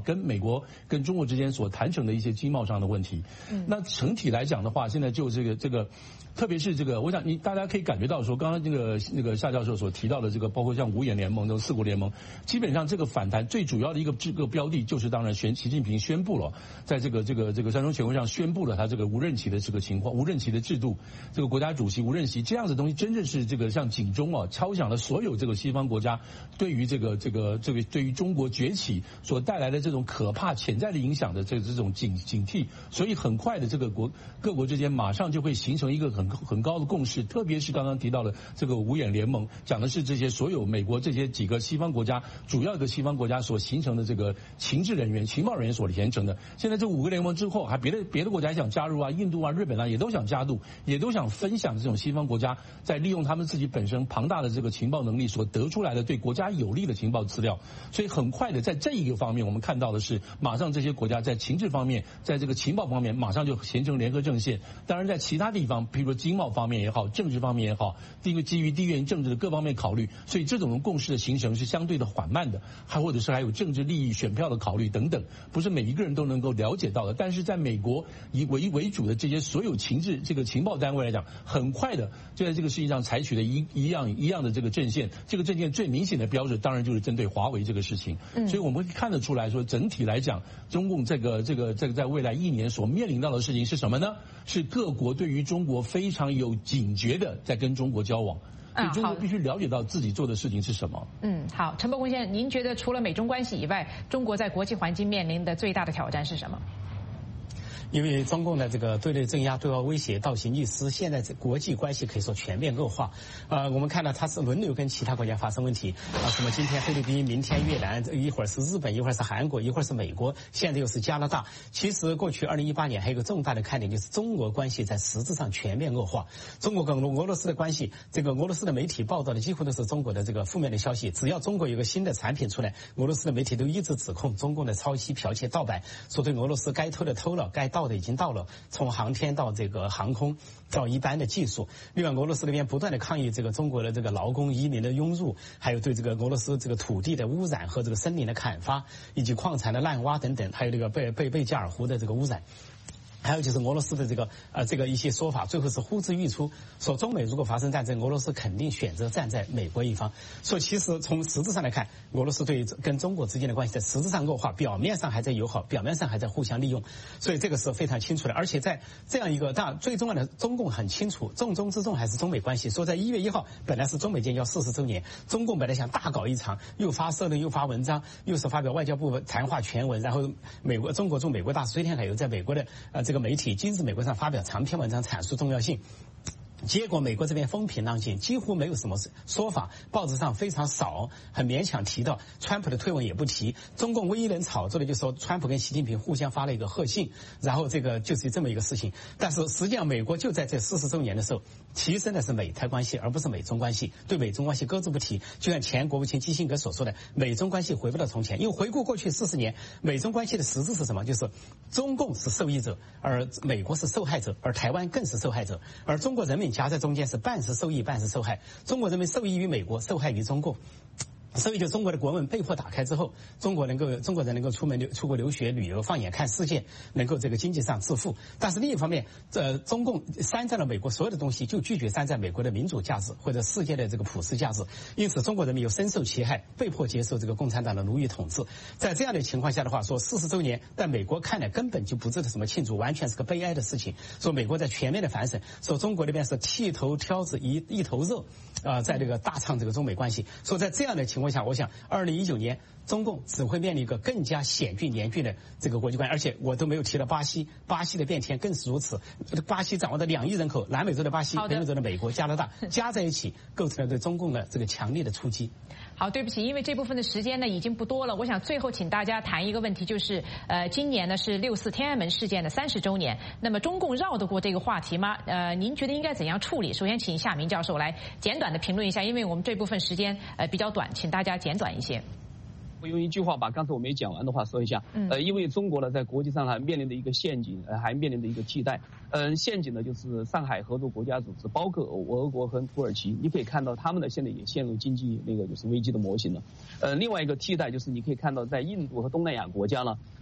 国跟中国之间所谈成的一些经贸上的问题。那整体来讲的话，现在就这个。特别是这个，我想大家可以感觉到说，刚刚那个夏教授所提到的这个，包括像五眼联盟、四国联盟，基本上这个反弹最主要的一个标的，就是当然习近平宣布了，在这个三中全会上宣布了他这个无任期的这个情况，无任期的制度，这个国家主席无任期这样的东西，真正是这个像警钟啊，敲响了所有这个西方国家对于这个对于中国崛起所带来的这种可怕潜在的影响的这种警惕，所以很快的这个各国之间马上就会形成一个很高的共识，特别是刚刚提到的这个五眼联盟，讲的是这些所有美国这些几个西方国家，主要的西方国家所形成的这个情报人员所形成的。现在这5个联盟之后，还别的国家也想加入啊，印度啊、日本啊也都想加入，也都想分享这种西方国家在利用他们自己本身庞大的这个情报能力所得出来的对国家有利的情报资料。所以很快的在这一个方面，我们看到的是，马上这些国家在情治方面，在这个情报方面，马上就形成联合阵线。当然，在其他地方，比如说经贸方面也好，政治方面也好，基于地缘政治的各方面考虑，所以这种共识的形成是相对的缓慢的，或者是还有政治利益、选票的考虑等等，不是每一个人都能够了解到的。但是在美国以为主的这些所有情报单位来讲，很快的就在这个世界上采取了一样的这个阵线。这个阵线最明显的标志，当然就是针对华为这个事情。所以我们会看得出来说，整体来讲，中共这个在未来1年所面临到的事情是什么呢？是各国对于中国非常有警觉的在跟中国交往，所以中国必须了解到自己做的事情是什么。 好，陈伯公先生，您觉得除了美中关系以外，中国在国际环境面临的最大的挑战是什么？ 因为中共的这个对内镇压、对外威胁倒行逆施，现在这国际关系可以说全面恶化。我们看到它是轮流跟其他国家发生问题什么今天菲律宾，明天越南，一会儿是日本，一会儿是韩国，一会儿是美国，现在又是加拿大。其实过去2018年还有一个重大的看点，就是中俄关系在实质上全面恶化。中国跟俄罗斯的关系，这个俄罗斯的媒体报道的几乎都是中国的这个负面的消息。只要中国有个新的产品出来，俄罗斯的媒体都一直指控中共的抄袭、剽窃、盗版，说对俄罗斯该偷的偷了，该盗的已经到了，从航天到这个航空到一般的技术。另外，俄罗斯那边不断的抗议这个中国的这个劳工移民的涌入，还有对这个俄罗斯这个土地的污染和这个森林的砍伐，以及矿产的滥挖等等，还有这个贝加尔湖的这个污染。还有就是俄罗斯的这个一些说法，最后是呼之欲出，说中美如果发生战争，俄罗斯肯定选择站在美国一方。所以其实从实质上来看，俄罗斯对跟中国之间的关系在实质上恶化，表面上还在友好，表面上还在互相利用，所以这个是非常清楚的。而且在这样一个当然最重要的，中共很清楚，重中之重还是中美关系。说在1月1号本来是中美建交40周年，中共本来想大搞一场，又发社论又发文章，又是发表外交部谈话全文，然后中国驻美国大使崔天凯又在美国的这个媒体《今日美国》上发表长篇文章阐述重要性。结果美国这边风平浪静，几乎没有什么说法，报纸上非常少，很勉强提到，川普的推文也不提。中共唯一能炒作的就是说川普跟习近平互相发了一个贺信，然后这个就是这么一个事情。但是实际上美国就在这40周年的时候提升的是美台关系，而不是美中关系，对美中关系搁置不提。就像前国务卿基辛格所说的，美中关系回不到从前。因为回顾过去40年，美中关系的实质是什么？就是中共是受益者，而美国是受害者，而台湾更是受害者，而中国人民夹在中间是半是受益半是受害。中国人民受益于美国，受害于中共。所以就中国的国门被迫打开之后，中国人能够出国留学、旅游、放眼看世界，能够这个经济上致富。但是另一方面，中共山寨了美国所有的东西，就拒绝山寨美国的民主价值或者世界的这个普世价值。因此，中国人民又深受其害，被迫接受这个共产党的奴役统治。在这样的情况下的话，说40周年，在美国看来根本就不值得什么庆祝，完全是个悲哀的事情。说美国在全面的反省，说中国那边是剃头挑子一头热，在这个大唱这个中美关系。说在这样的情况下，我想2019年中共只会面临一个更加险峻严峻的这个国际关系。而且我都没有提到巴西的变天更是如此。巴西掌握的2亿人口，南美洲的巴西，北美洲的美国、加拿大加在一起，构成了对中共的这个强烈的冲击。 好，对不起，因为这部分的时间呢已经不多了，我想最后请大家谈一个问题，就是今年呢是6·4天安门事件的30周年，那么中共绕得过这个话题吗？您觉得应该怎样处理？首先请夏明教授来简短的评论一下，因为我们这部分时间比较短，请大家简短一些。 我用一句话把刚才我没讲完的话说一下。因为中国呢在国际上还面临的一个陷阱，还面临的一个替代。陷阱呢就是上海合作国家组织，包括俄国和土耳其，你可以看到他们呢现在也陷入经济就是危机的模型了。另外一个替代就是你可以看到在印度和东南亚国家呢，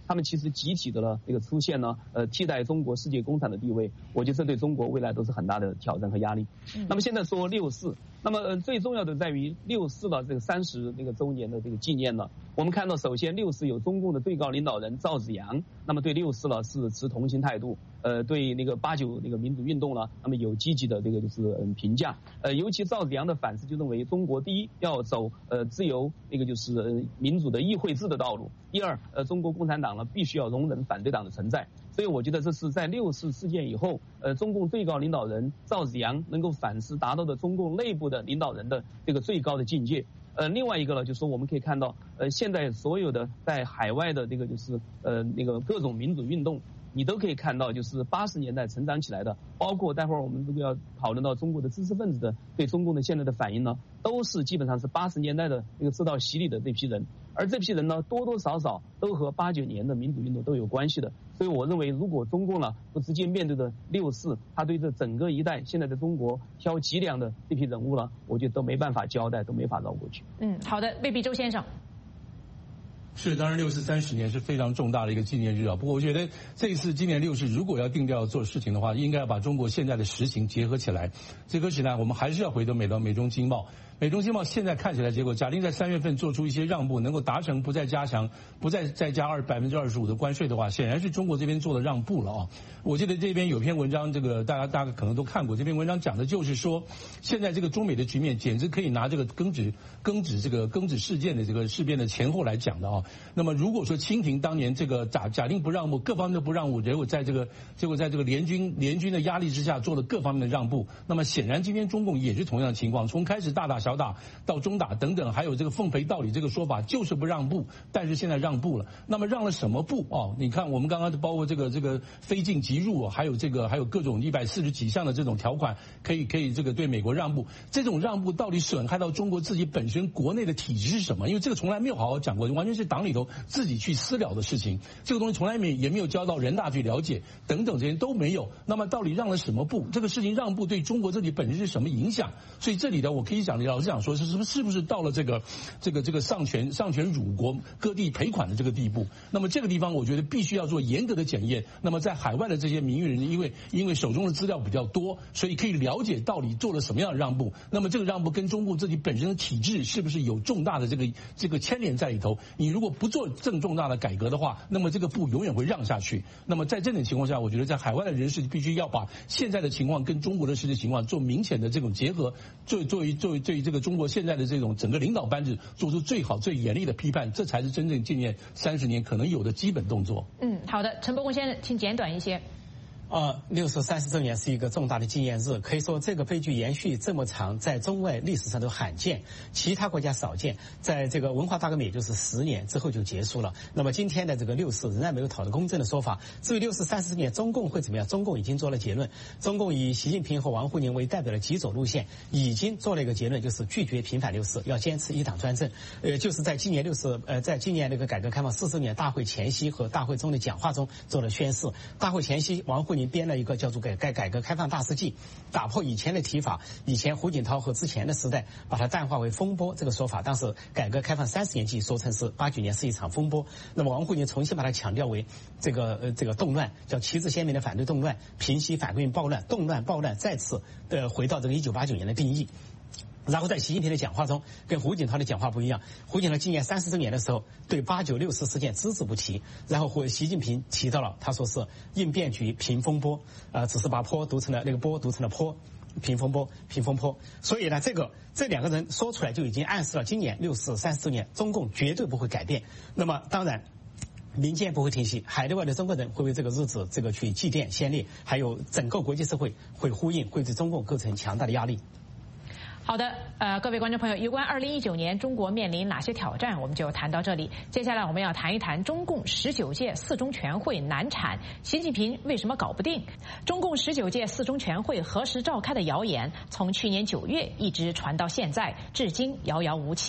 他们其实集体的这个出现呢，替代中国世界共产的地位，我觉得这对中国未来都是很大的挑战和压力。那么现在说6·4，那么最重要的在于6·4的这个30周年的这个纪念呢，我们看到首先6·4有中共的最高领导人赵紫阳，那么对6·4呢是持同情态度，对那个89那个民主运动呢，那么有积极的这个就是评价，尤其赵紫阳的反思就认为中国第一要走自由那个就是民主的议会制的道路，第二中国共产党呢必须要容忍反对党的存在，所以我觉得这是在6·4事件以后，中共最高领导人赵紫阳能够反思达到的中共内部的领导人的这个最高的境界。另外一个呢，就是我们可以看到，现在所有的在海外的这个就是那个各种民主运动，你都可以看到，就是80年代成长起来的，包括待会儿我们这个要讨论到中国的知识分子的对中共的现在的反应呢，都是基本上是80年代的那个受到洗礼的这批人，而这批人呢，多多少少都和89年的民主运动都有关系的。所以我认为，如果中共呢不直接面对的6·4，他对这整个一代现在的中国挑脊梁的这批人物呢，我觉得都没办法交代，都没法绕过去。 好的，魏必周先生。 是，当然6·4 30年是非常重大的一个纪念日啊。不过我觉得这一次今年6·4如果要定调做事情的话，应该要把中国现在的实情结合起来。结合起来，我们还是要回到美中经贸。美中经贸现在看起来，结果假定在3月份做出一些让步，能够达成不再加强、不再加25%的关税的话，显然是中国这边做了让步了啊。我记得这边有篇文章，这个大家可能都看过，这篇文章讲的就是说，现在这个中美的局面简直可以拿这个庚子事件的这个事变的前后来讲的啊。那么如果说清廷当年这个假定不让步，各方面都不让步，结果在这个联军的压力之下做了各方面的让步，那么显然今天中共也是同样的情况，从开始大打小打到中打等等，还有这个奉陪到底这个说法，就是不让步，但是现在让步了。那么让了什么步啊？你看我们刚刚包括这个非进即入，还有各种140几项的这种条款，可以这个对美国让步。这种让步到底损害到中国自己本身国内的体制是什么？因为这个从来没有好好讲过，完全是党里头自己去私了的事情。这个东西从来也没有交到人大去了解，等等这些都没有。那么到底让了什么步？这个事情让步对中国自己本身是什么影响？所以这里的我可以讲，老实讲说是不是到了这个丧权辱国割地赔款的这个地步？那么这个地方我觉得必须要做严格的检验。那么在海外的这些名誉人，因为手中的资料比较多，所以可以了解到底做了什么样的让步。那么这个让步跟中共自己本身的体制是不是有重大的这个牵连在里头？你如果不做更重大的改革的话，那么这个步永远会让下去。那么在这种情况下，我觉得在海外的人士必须要把现在的情况跟中国的实际情况做明显的这种结合，作为对这个中国现在的这种整个领导班子做出最好最严厉的批判，这才是真正纪念30年可能有的基本动作。 好的，陈伯公先生，请简短一些。 6·4 30周年是一个重大的纪念日，可以说这个悲剧延续这么长，在中外历史上都罕见，其他国家少见。在这个文化大革命也就是10年之后就结束了。那么今天的这个6·4仍然没有讨论公正的说法。至于6·4 30周年，中共会怎么样？中共已经做了结论。中共以习近平和王沪宁为代表的极左路线，已经做了一个结论，就是拒绝平反6·4，要坚持一党专政。就是在今年6·4，在今年那个改革开放40周年大会前夕和大会中的讲话中做了宣誓。大会前夕，王沪宁编了一个叫做改革开放大事记，打破以前的提法，以前胡锦涛和之前的时代把它淡化为风波这个说法，当时改革开放30年记说成是89年是一场风波。那么王沪宁重新把它强调为这个动乱，叫旗帜鲜明的反对动乱，平息反革命暴乱，动乱暴乱再次回到这个1989年的定义。然后在习近平的讲话中，跟胡锦涛的讲话不一样。胡锦涛纪念30周年的时候，对89、6·4事件只字不提，然后习近平提到了，他说是应变局平风波，只是把坡读成了那个波读成了坡，平风波，平风坡。所以呢，这两个人说出来就已经暗示了今年6·4 30周年，中共绝对不会改变。那么当然。民间不会停息，海内外的中国人会为这个日子去祭奠先烈，还有整个国际社会会呼应，会对中共构成强大的压力。 好的，各位观众朋友，有关2019年中国面临哪些挑战，我们就谈到这里。接下来我们要谈一谈中共19届4中全会难产，习近平为什么搞不定？中共19届4中全会何时召开的谣言，从去年9月一直传到现在，至今遥遥无期。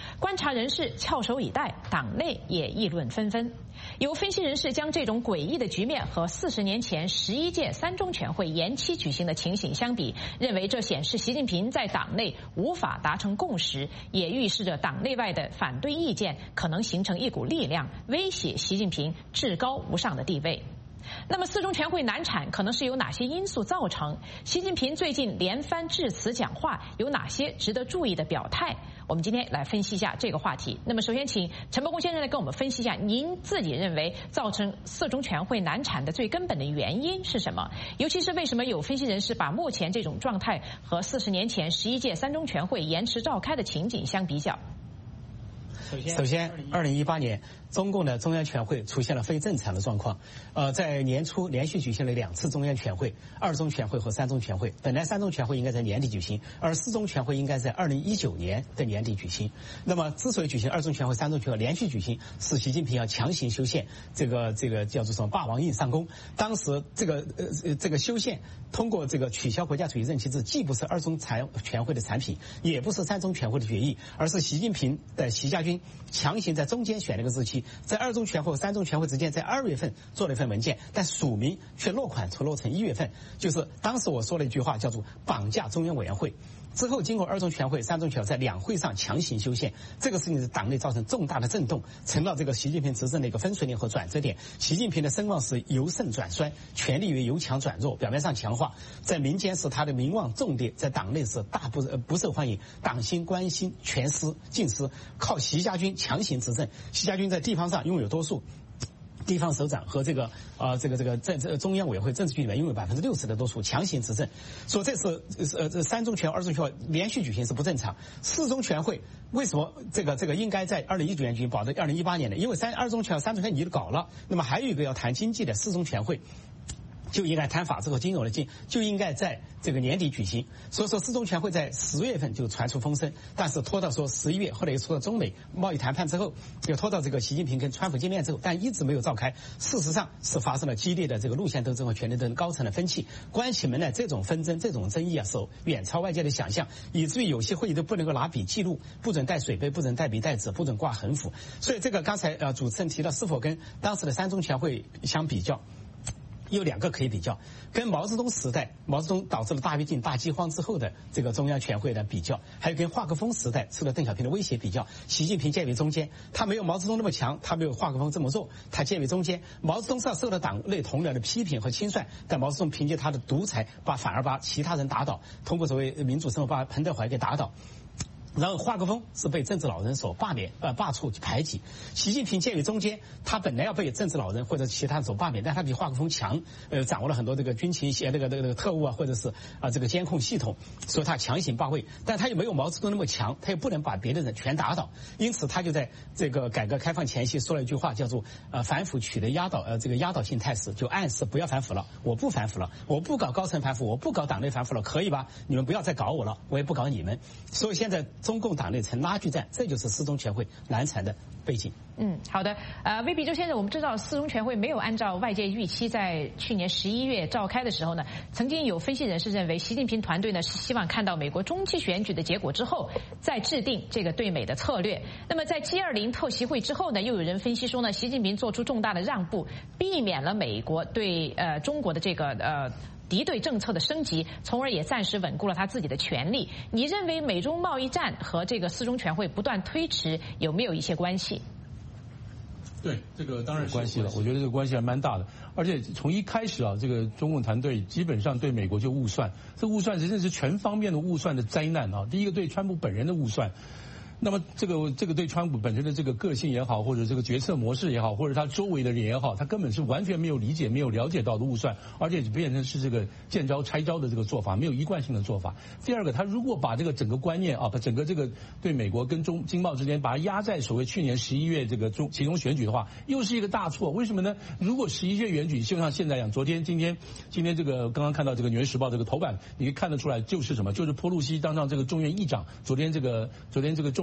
观察人士翘首以待，党内也议论纷纷。有分析人士将这种诡异的局面和40年前11届三中全会延期举行的情形相比，认为这显示习近平在党内无法达成共识，也预示着党内外的反对意见可能形成一股力量，威胁习近平至高无上的地位。那么四中全会难产可能是由哪些因素造成？习近平最近连番致辞讲话，有哪些值得注意的表态？我们今天来分析一下这个话题。那么首先请陈伯公先生来跟我们分析一下，您自己认为造成四中全会难产的最根本的原因是什么？尤其是为什么有分析人士把目前这种状态和40年前11届三中全会延迟召开的情景相比较？ 首先，2018年中共的中央全会出现了非正常的状况。在年初连续举行了2次中央全会，2中全会和3中全会。本来3中全会应该在年底举行，而4中全会应该在2019年的年底举行。那么，之所以举行2中全会、3中全会连续举行，是习近平要强行修宪，这个叫做什么霸王硬上弓。当时这个修宪通过这个取消国家主席任期制，既不是2中全会的产品，也不是3中全会的决议，而是习近平的习家军强行在中间选了个日期，在2中全会和3中全会之间，在2月份做了一份文件，但署名却落款落成1月份，就是当时我说了一句话叫做绑架中央委员会。之后经过2中全会、3中全会在2会上强行修宪，这个事情在党内造成重大的震动，成了这个习近平执政的一个分水岭和转折点。习近平的声望是由盛转衰，权力由强转弱，表面上强化，在民间是他的名望重跌，在党内是不受欢迎，党心官心全失尽失，靠习家军强行执政。习家军在地方上拥有多数。地方首长和这个中央委员会政治局里面拥有60%的多数，强行执政。说这是3中全会、2中全会连续举行是不正常。4中全会为什么这个应该在2019年举行，保到2018年的？因为2中全会、3中全会你都搞了，那么还有一个要谈经济的4中全会。就应该谈法治和金融的就应该在这个年底举行。所以说4中全会在10月份就传出风声，但是拖到说11月，后来又拖到中美贸易谈判之后，又拖到这个习近平跟川普见面之后，但一直没有召开。事实上是发生了激烈的这个路线斗争和权力斗争高层的分歧。关起门来这种纷争、这种争议啊，是远超外界的想象，以至于有些会议都不能够拿笔记录，不准带水杯，不准带笔带纸，不准挂横幅。所以这个刚才主持人提到是否跟当时的3中全会相比较？有2个可以比较，跟毛泽东时代，毛泽东导致了大跃进、大饥荒之后的这个中央全会的比较，还有跟华国锋时代受到邓小平的威胁比较。习近平介于中间，他没有毛泽东那么强，他没有华国锋这么弱，他介于中间。毛泽东是受到党内同僚的批评和清算，但毛泽东凭借他的独裁，反而把其他人打倒，通过所谓民主生活把彭德怀给打倒。然后华国锋是被政治老人所罢免、罢黜、排挤。习近平介于中间，他本来要被政治老人或者其他人所罢免，但他比华国锋强，掌握了很多这个军情那个特务啊，或者是这个监控系统，所以他强行罢位。但他又没有毛泽东那么强，他又不能把别的人全打倒，因此他就在这个改革开放前夕说了一句话，叫做反腐取得压倒性态势，就暗示不要反腐了，我不反腐了，我不搞高层反腐，我不搞党内反腐了，可以吧？你们不要再搞我了，我也不搞你们。所以现在中共党内成拉锯战，这就是4中全会难产的背景。 好的。魏必洲先生，我们知道4中全会没有按照外界预期在去年11月召开的时候呢，曾经有分析人士认为，习近平团队呢是希望看到美国中期选举的结果之后，再制定这个对美的策略。那么在 G20 特席会之后呢，又有人分析说呢，习近平做出重大的让步，避免了美国对中国的这个敌对政策的升级，从而也暂时稳固了他自己的权利。你认为美中贸易战和这个4中全会不断推迟有没有一些关系？ 对，这个当然是关系了。我觉得这个关系还蛮大的，而且从一开始啊，这个中共团队基本上对美国就误算，这误算真的是全方面的误算的灾难啊！第一个对川普本人的误算。那么这个对川普本身的这个个性也好，或者这个决策模式也好，或者他周围的人也好，他根本是完全没有理解、没有了解到的误算，而且变成是这个见招拆招的这个做法，没有一贯性的做法。第二个，他如果把这个整个观念啊，把整个这个对美国跟经贸之间，把它压在所谓去年11月这个其中选举的话，又是一个大错。为什么呢？如果11月选举就像现在一样，今天这个刚刚看到这个《纽约时报》这个头版，你可以看得出来就是什么？就是波洛西当上这个众院议长，昨天这个众院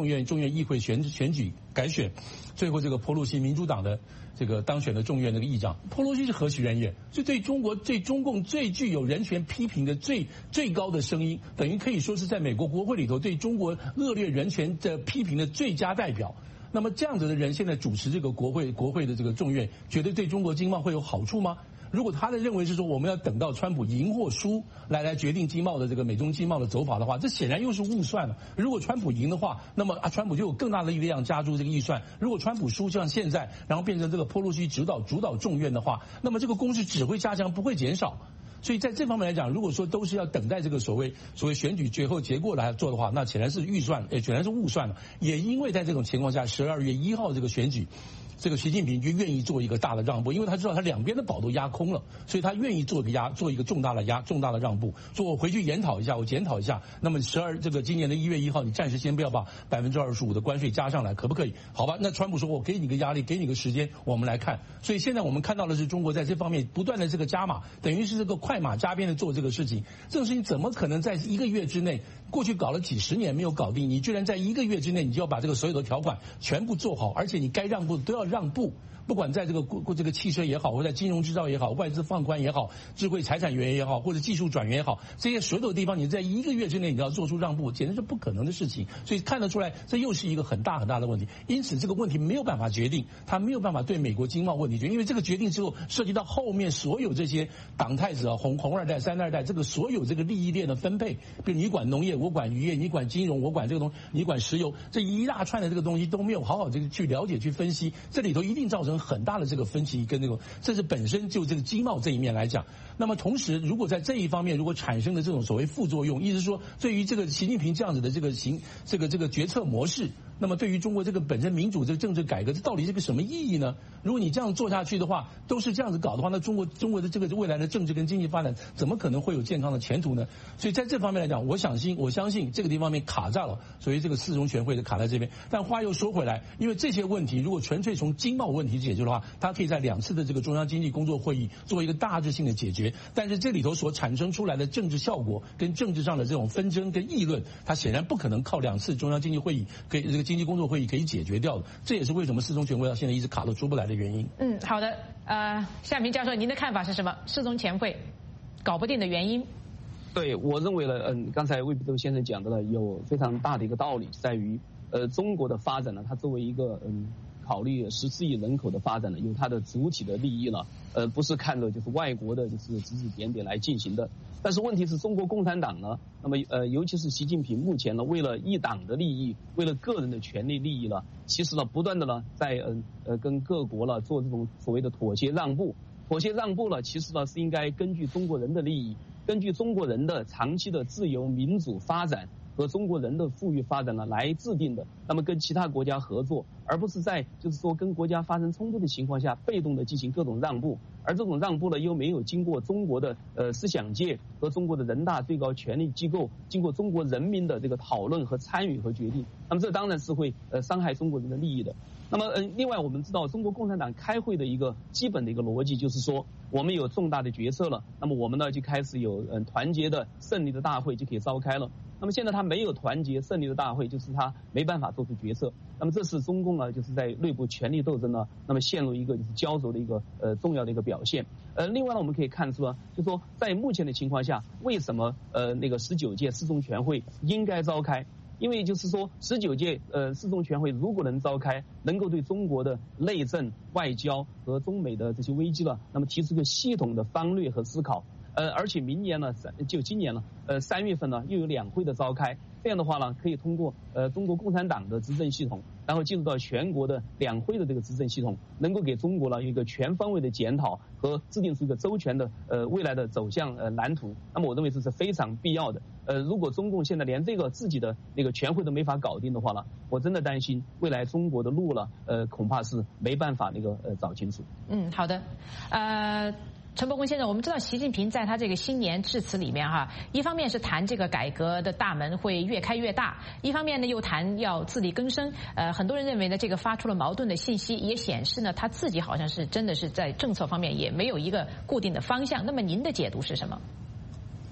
院议会选举改选，最后这个波洛西民主党的这个当选的众院那个议长，波洛西是何许人也？是对中共最具有人权批评的最高的声音，等于可以说是在美国国会里头对中国恶劣人权的批评的最佳代表。那么这样子的人现在主持这个国会的这个众院，觉得对中国经贸会有好处吗？如果他的认为是说我们要等到川普赢或输来决定经贸的这个美中经贸的走法的话，这显然又是误算了。如果川普赢的话，那么川普就有更大的力量加注这个预算；如果川普输，像现在，然后变成这个波洛西主导众院的话，那么这个攻势只会加强，不会减少。所以在这方面来讲，如果说都是要等待这个所谓选举最后结果来做的话，那显然是显然是误算了。也因为在这种情况下，12月1号这个选举，这个习近平就愿意做一个大的让步，因为他知道他两边的宝都压空了，所以他愿意做一个重大的让步，说我回去检讨一下，那么今年的1月1号，你暂时先不要把25%的关税加上来，可不可以？好吧，那川普说我给你个压力，给你个时间，我们来看。所以现在我们看到的是中国在这方面不断的这个加码，等于是这个快马加鞭的做这个事情。这种事情怎么可能在1个月之内？过去搞了几十年没有搞定，你居然在1个月之内你就要把这个所有的条款全部做好，而且你该让步都要让步。不管在这个汽车也好，或者在金融制造也好，外资放宽也好，智慧财产权也好，或者技术转员也好，这些所有的地方你在1个月之内你要做出让步，简直是不可能的事情。所以看得出来，这又是一个很大的问题。因此这个问题没有办法决定，他没有办法对美国经贸问题决定，因为这个决定之后涉及到后面所有这些党太子啊、红二代、三二代，这个所有这个利益链的分配，比如你管农业，我管渔业，你管金融，我管这个东西，你管石油，这一大串的这个东西都没有好好这个去了解、去分析，这里头一定造成很大的这个分歧跟这是本身就这个经贸这一面来讲。那么同时，如果在这一方面如果产生的这种所谓副作用，意思是说对于这个习近平这样子的这个决策模式，那么对于中国这个本身民主这个政治改革，这到底是个什么意义呢？如果你这样做下去的话，都是这样子搞的话，那中国的这个未来的政治跟经济发展怎么可能会有健康的前途呢？所以在这方面来讲，我相信这个地方面卡在了，所以这个四中全会的卡在这边。但话又说回来，因为这些问题如果纯粹从经贸问题解决的话，它可以在2次的这个中央经济工作会议做一个大致性的解决。但是这里头所产生出来的政治效果跟政治上的这种纷争跟议论，它显然不可能靠2次中央经济会议这个经济工作会议可以解决掉的。这也是为什么四中全会到现在一直卡都出不来的原因。 好的，夏明教授，您的看法是什么？四中全会搞不定的原因？ 对，我认为呢，刚才魏必洲先生讲的呢，有非常大的一个道理，在于中国的发展呢，它作为一个考虑14亿人口的发展呢，有它的主体的利益了，不是看着就是外国的就是指指点点来进行的。但是问题是中国共产党呢，那么尤其是习近平目前呢，为了一党的利益，为了个人的权利利益呢，其实呢不断的呢在跟各国呢做这种所谓的妥协让步。妥协让步呢，其实呢是应该根据中国人的利益，根据中国人的长期的自由民主发展和中国人的富裕发展呢来制定的。那么跟其他国家合作，而不是在就是说跟国家发生冲突的情况下被动的进行各种让步，而这种让步呢又没有经过中国的思想界和中国的人大最高权力机构经过中国人民的这个讨论和参与和决定，那么这当然是会伤害中国人的利益的。那么另外我们知道中国共产党开会的一个基本的一个逻辑就是说，我们有重大的决策了，那么我们呢就开始有团结的胜利的大会就可以召开了。那么现在他没有团结胜利的大会，就是他没办法做出决策。那么这是中共呢就是在内部权力斗争呢，那么陷入一个就是焦灼的一个重要的一个表现。另外呢我们可以看出呢，就是说在目前的情况下，为什么那个19届四中全会应该召开？因为就是说19届四中全会如果能召开，能够对中国的内政、外交和中美的这些危机呢，那么提出个系统的方略和思考。而且明年呢，就今年了，3月份呢又有2会的召开，这样的话呢，可以通过中国共产党的执政系统，然后进入到全国的2会的这个执政系统，能够给中国呢有一个全方位的检讨和制定出一个周全的未来的走向蓝图。那么我认为这是非常必要的。如果中共现在连这个自己的那个全会都没法搞定的话呢，我真的担心未来中国的路了，恐怕是没办法那个找清楚。 好的，陈伯公先生，我们知道习近平在他这个新年致辞里面一方面是谈这个改革的大门会越开越大，一方面呢又谈要自力更生。很多人认为呢，这个发出了矛盾的信息，也显示呢他自己好像是真的是在政策方面也没有一个固定的方向。那么您的解读是什么？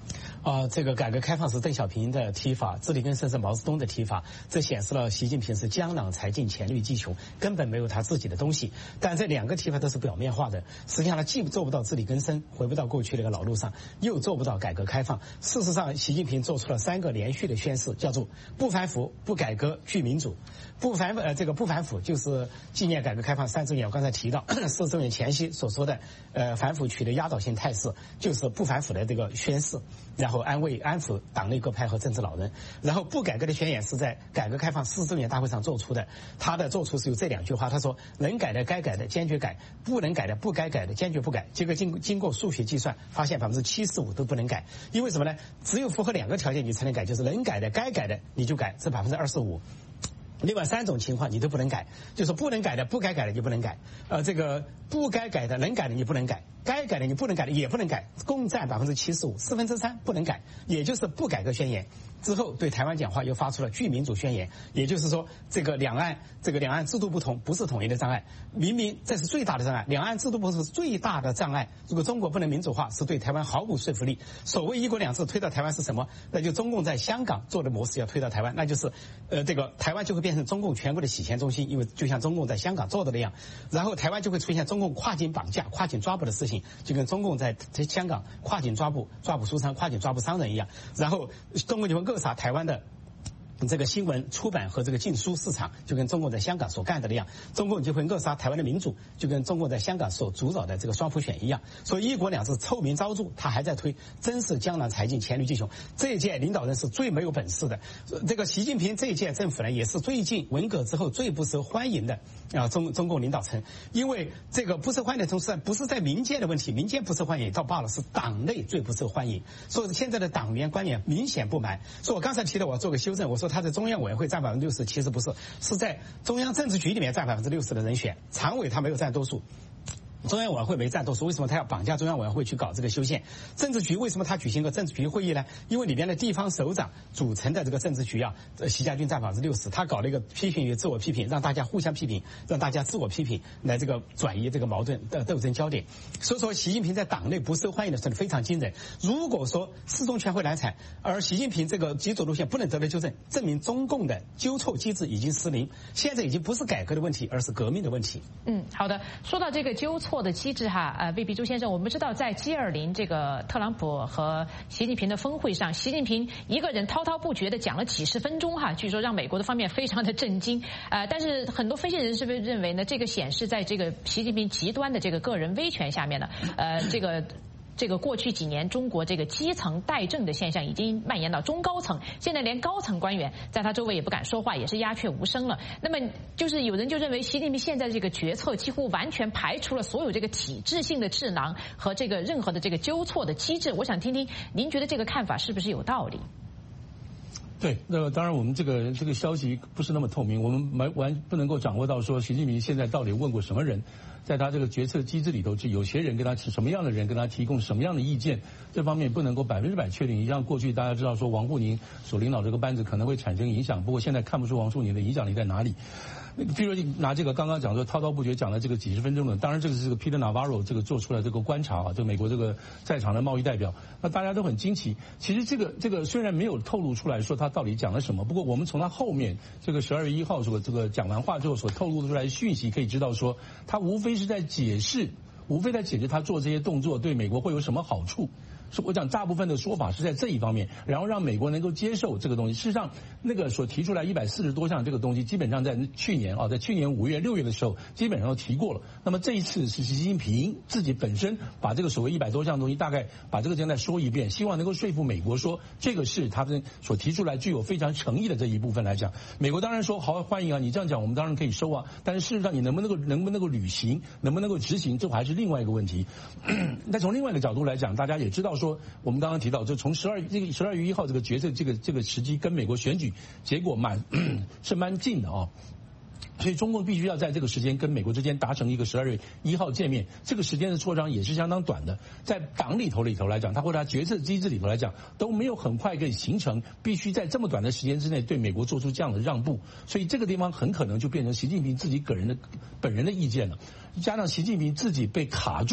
这个改革开放是邓小平的提法，自力更生是毛泽东的提法，这显示了习近平是江郎才尽，黔驴技穷，根本没有他自己的东西。但这两个提法都是表面化的，实际上他既做不到自力更生，回不到过去那个老路上，又做不到改革开放。事实上，习近平做出了3个连续的宣誓，叫做不反腐、不改革、拒民主。不反腐就是纪念改革开放3周年，我刚才提到4周年前夕所说的反腐取得压倒性态势，就是不反腐的这个宣誓，然后安抚党内各派和政治老人。然后不改革的宣言是在改革开放4周年大会上做出的，他的做出是有这2句话，他说能改的该改的坚决改，不能改的不该改的坚决不改。结果经过数学计算，发现75%都不能改，因为什么呢？只有符合2个条件你才能改，就是能改的该改的你就改，是25%。另外3种情况你都不能改，就是不能改的、不该改的你不能改，这个不该改的、能改的你不能改，该改的你不能改的也不能改，共占75%，3%不能改，也就是不改革宣言。之后对台湾讲话又发出了拒民主宣言，也就是说这个两岸制度不同不是统一的障碍，明明这是最大的障碍，两岸制度不同是最大的障碍。如果中国不能民主化，是对台湾毫无说服力。所谓一国两制推到台湾是什么？那就中共在香港做的模式要推到台湾，那就是这个台湾就会变成中共全国的洗钱中心，因为就像中共在香港做的那样，然后台湾就会出现中共跨境绑架、跨境抓捕的事情，就跟中共在香港跨境抓捕书商、跨境抓捕商人一样，然后中共就会扼杀台湾的这个新闻出版和这个禁书市场，就跟中共在香港所干的那样，中共就会扼杀台湾的民主，就跟中共在香港所主导的这个双普选一样。所以一国两制臭名昭著，他还在推，真是江郎才尽，黔驴技穷。这一届领导人是最没有本事的，这个习近平这一届政府呢，也是最近文革之后最不受欢迎的中共领导层。因为这个不受欢迎的同时，不是在民间的问题，民间不受欢迎也倒罢了，是党内最不受欢迎。所以现在的党员官员明显不满。所以我刚才提到，我要做个修正，我说他在中央委员会占60%，其实不是，是在中央政治局里面占60%的人选，常委他没有占多数。中央委员会没占多数，为什么他要绑架中央委员会去搞这个修宪？政治局为什么他举行个政治局会议呢？因为里面的地方首长组成的这个政治局习家军占60%，他搞了一个批评与自我批评，让大家互相批评，让大家自我批评，来这个转移这个矛盾的斗争焦点。所以说，习近平在党内不受欢迎的是非常惊人。如果说四中全会难产，而习近平这个极左路线不能得到纠正，证明中共的纠错机制已经失灵，现在已经不是改革的问题，而是革命的问题。 好的，说到这个纠错的机制魏必朱先生，我们知道在G20这个特朗普和习近平的峰会上，习近平一个人滔滔不绝地讲了几十分钟据说让美国的方面非常的震惊。但是很多分析人士认为呢，这个显示在这个习近平极端的这个个人威权下面呢，这个过去几年中国这个基层怠政的现象已经蔓延到中高层，现在连高层官员在他周围也不敢说话，也是鸦雀无声了。那么就是有人就认为习近平现在的这个决策几乎完全排除了所有这个体制性的智囊和这个任何的这个纠错的机制。我想听听您觉得这个看法是不是有道理？ 对，那当然我们这个消息不是那么透明，我们不能够掌握到说习近平现在到底问过什么人，在他这个决策机制里头，有些人跟他什么样的人跟他提供什么样的意见，这方面不能够100%确定。像过去大家知道说王沪宁所领导这个班子可能会产生影响，不过现在看不出王沪宁的影响力在哪里。比如拿这个刚刚讲说滔滔不绝讲了这个几十分钟的，当然这个是这个 Peter Navarro 这个做出来这个观察这个美国这个在场的贸易代表，那大家都很惊奇。其实这个虽然没有透露出来说他到底讲了什么，不过我们从他后面这个12月1号这个讲完话之后所透露出来的讯息可以知道说，他无非在解释他做这些动作对美国会有什么好处。我讲大部分的说法是在这一方面，然后让美国能够接受这个东西。事实上，那个所提出来140多项这个东西，基本上在去年5月、6月的时候，基本上都提过了。那么这一次是习近平自己本身把这个所谓100多项东西，大概把这个再说一遍，希望能够说服美国说这个是他们所提出来具有非常诚意的这一部分来讲。美国当然说好欢迎你这样讲我们当然可以收但是事实上你能不能够履行，能不能够执行，这还是另外一个问题。那从另外一个角度来讲，大家也知道说，我们刚刚提到，就从12月1号这个决策这个时机跟美国选举结果是蛮近的所以中共必须要在这个时间跟美国之间达成一个12月1号见面，这个时间的磋商也是相当短的，在党里头来讲，他或者他决策机制里头来讲都没有很快可以形成，必须在这么短的时间之内对美国做出这样的让步，所以这个地方很可能就变成习近平自己本人的意见了，加上习近平自己被卡住了，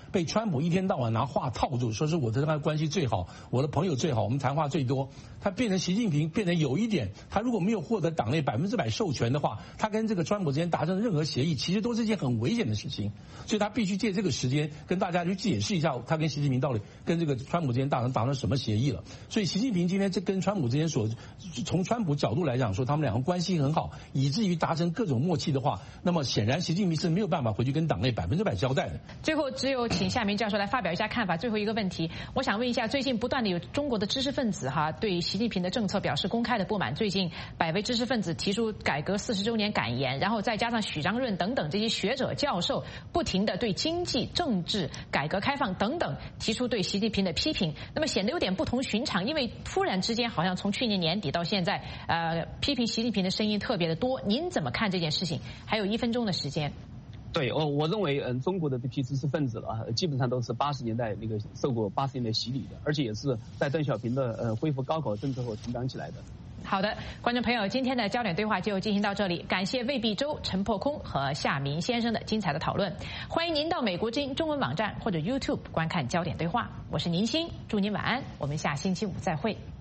被川普一天到晚拿话套住，说是我跟他关系最好，我的朋友最好，我们谈话最多。他变成习近平，变成有一点，他如果没有获得党内100%授权的话，他跟这个川普之间达成的任何协议，其实都是一件很危险的事情。所以他必须借这个时间跟大家去解释一下，他跟习近平到底跟这个川普之间达成什么协议了。所以习近平今天这跟川普之间从川普角度来讲说，他们两个关系很好，以至于达成各种默契的话，那么显然习近平是没有办法回去跟党内100%交代的。 最后，只有请夏明教授来发表一下看法。最后一个问题，我想问一下，最近不断的有中国的知识分子对习近平的政策表示公开的不满。最近百位知识分子提出改革40周年感言，然后再加上许章润等等这些学者教授，不停的对经济、政治、改革开放等等提出对习近平的批评，那么显得有点不同寻常，因为突然之间好像从去年年底到现在，批评习近平的声音特别的多。您怎么看这件事情？还有1分钟的时间。 对，我认为中国的这批知识分子基本上都是80年代受过80年代洗礼的，而且也是在邓小平的恢复高考政策后成长起来的。 好的，观众朋友，今天的焦点对话就进行到这里，感谢魏碧洲、陈破空和夏明先生的精彩的讨论。欢迎您到美国之音中文网站或者 YouTube 观看焦点对话。我是宁鑫，祝您晚安，我们下星期五再会。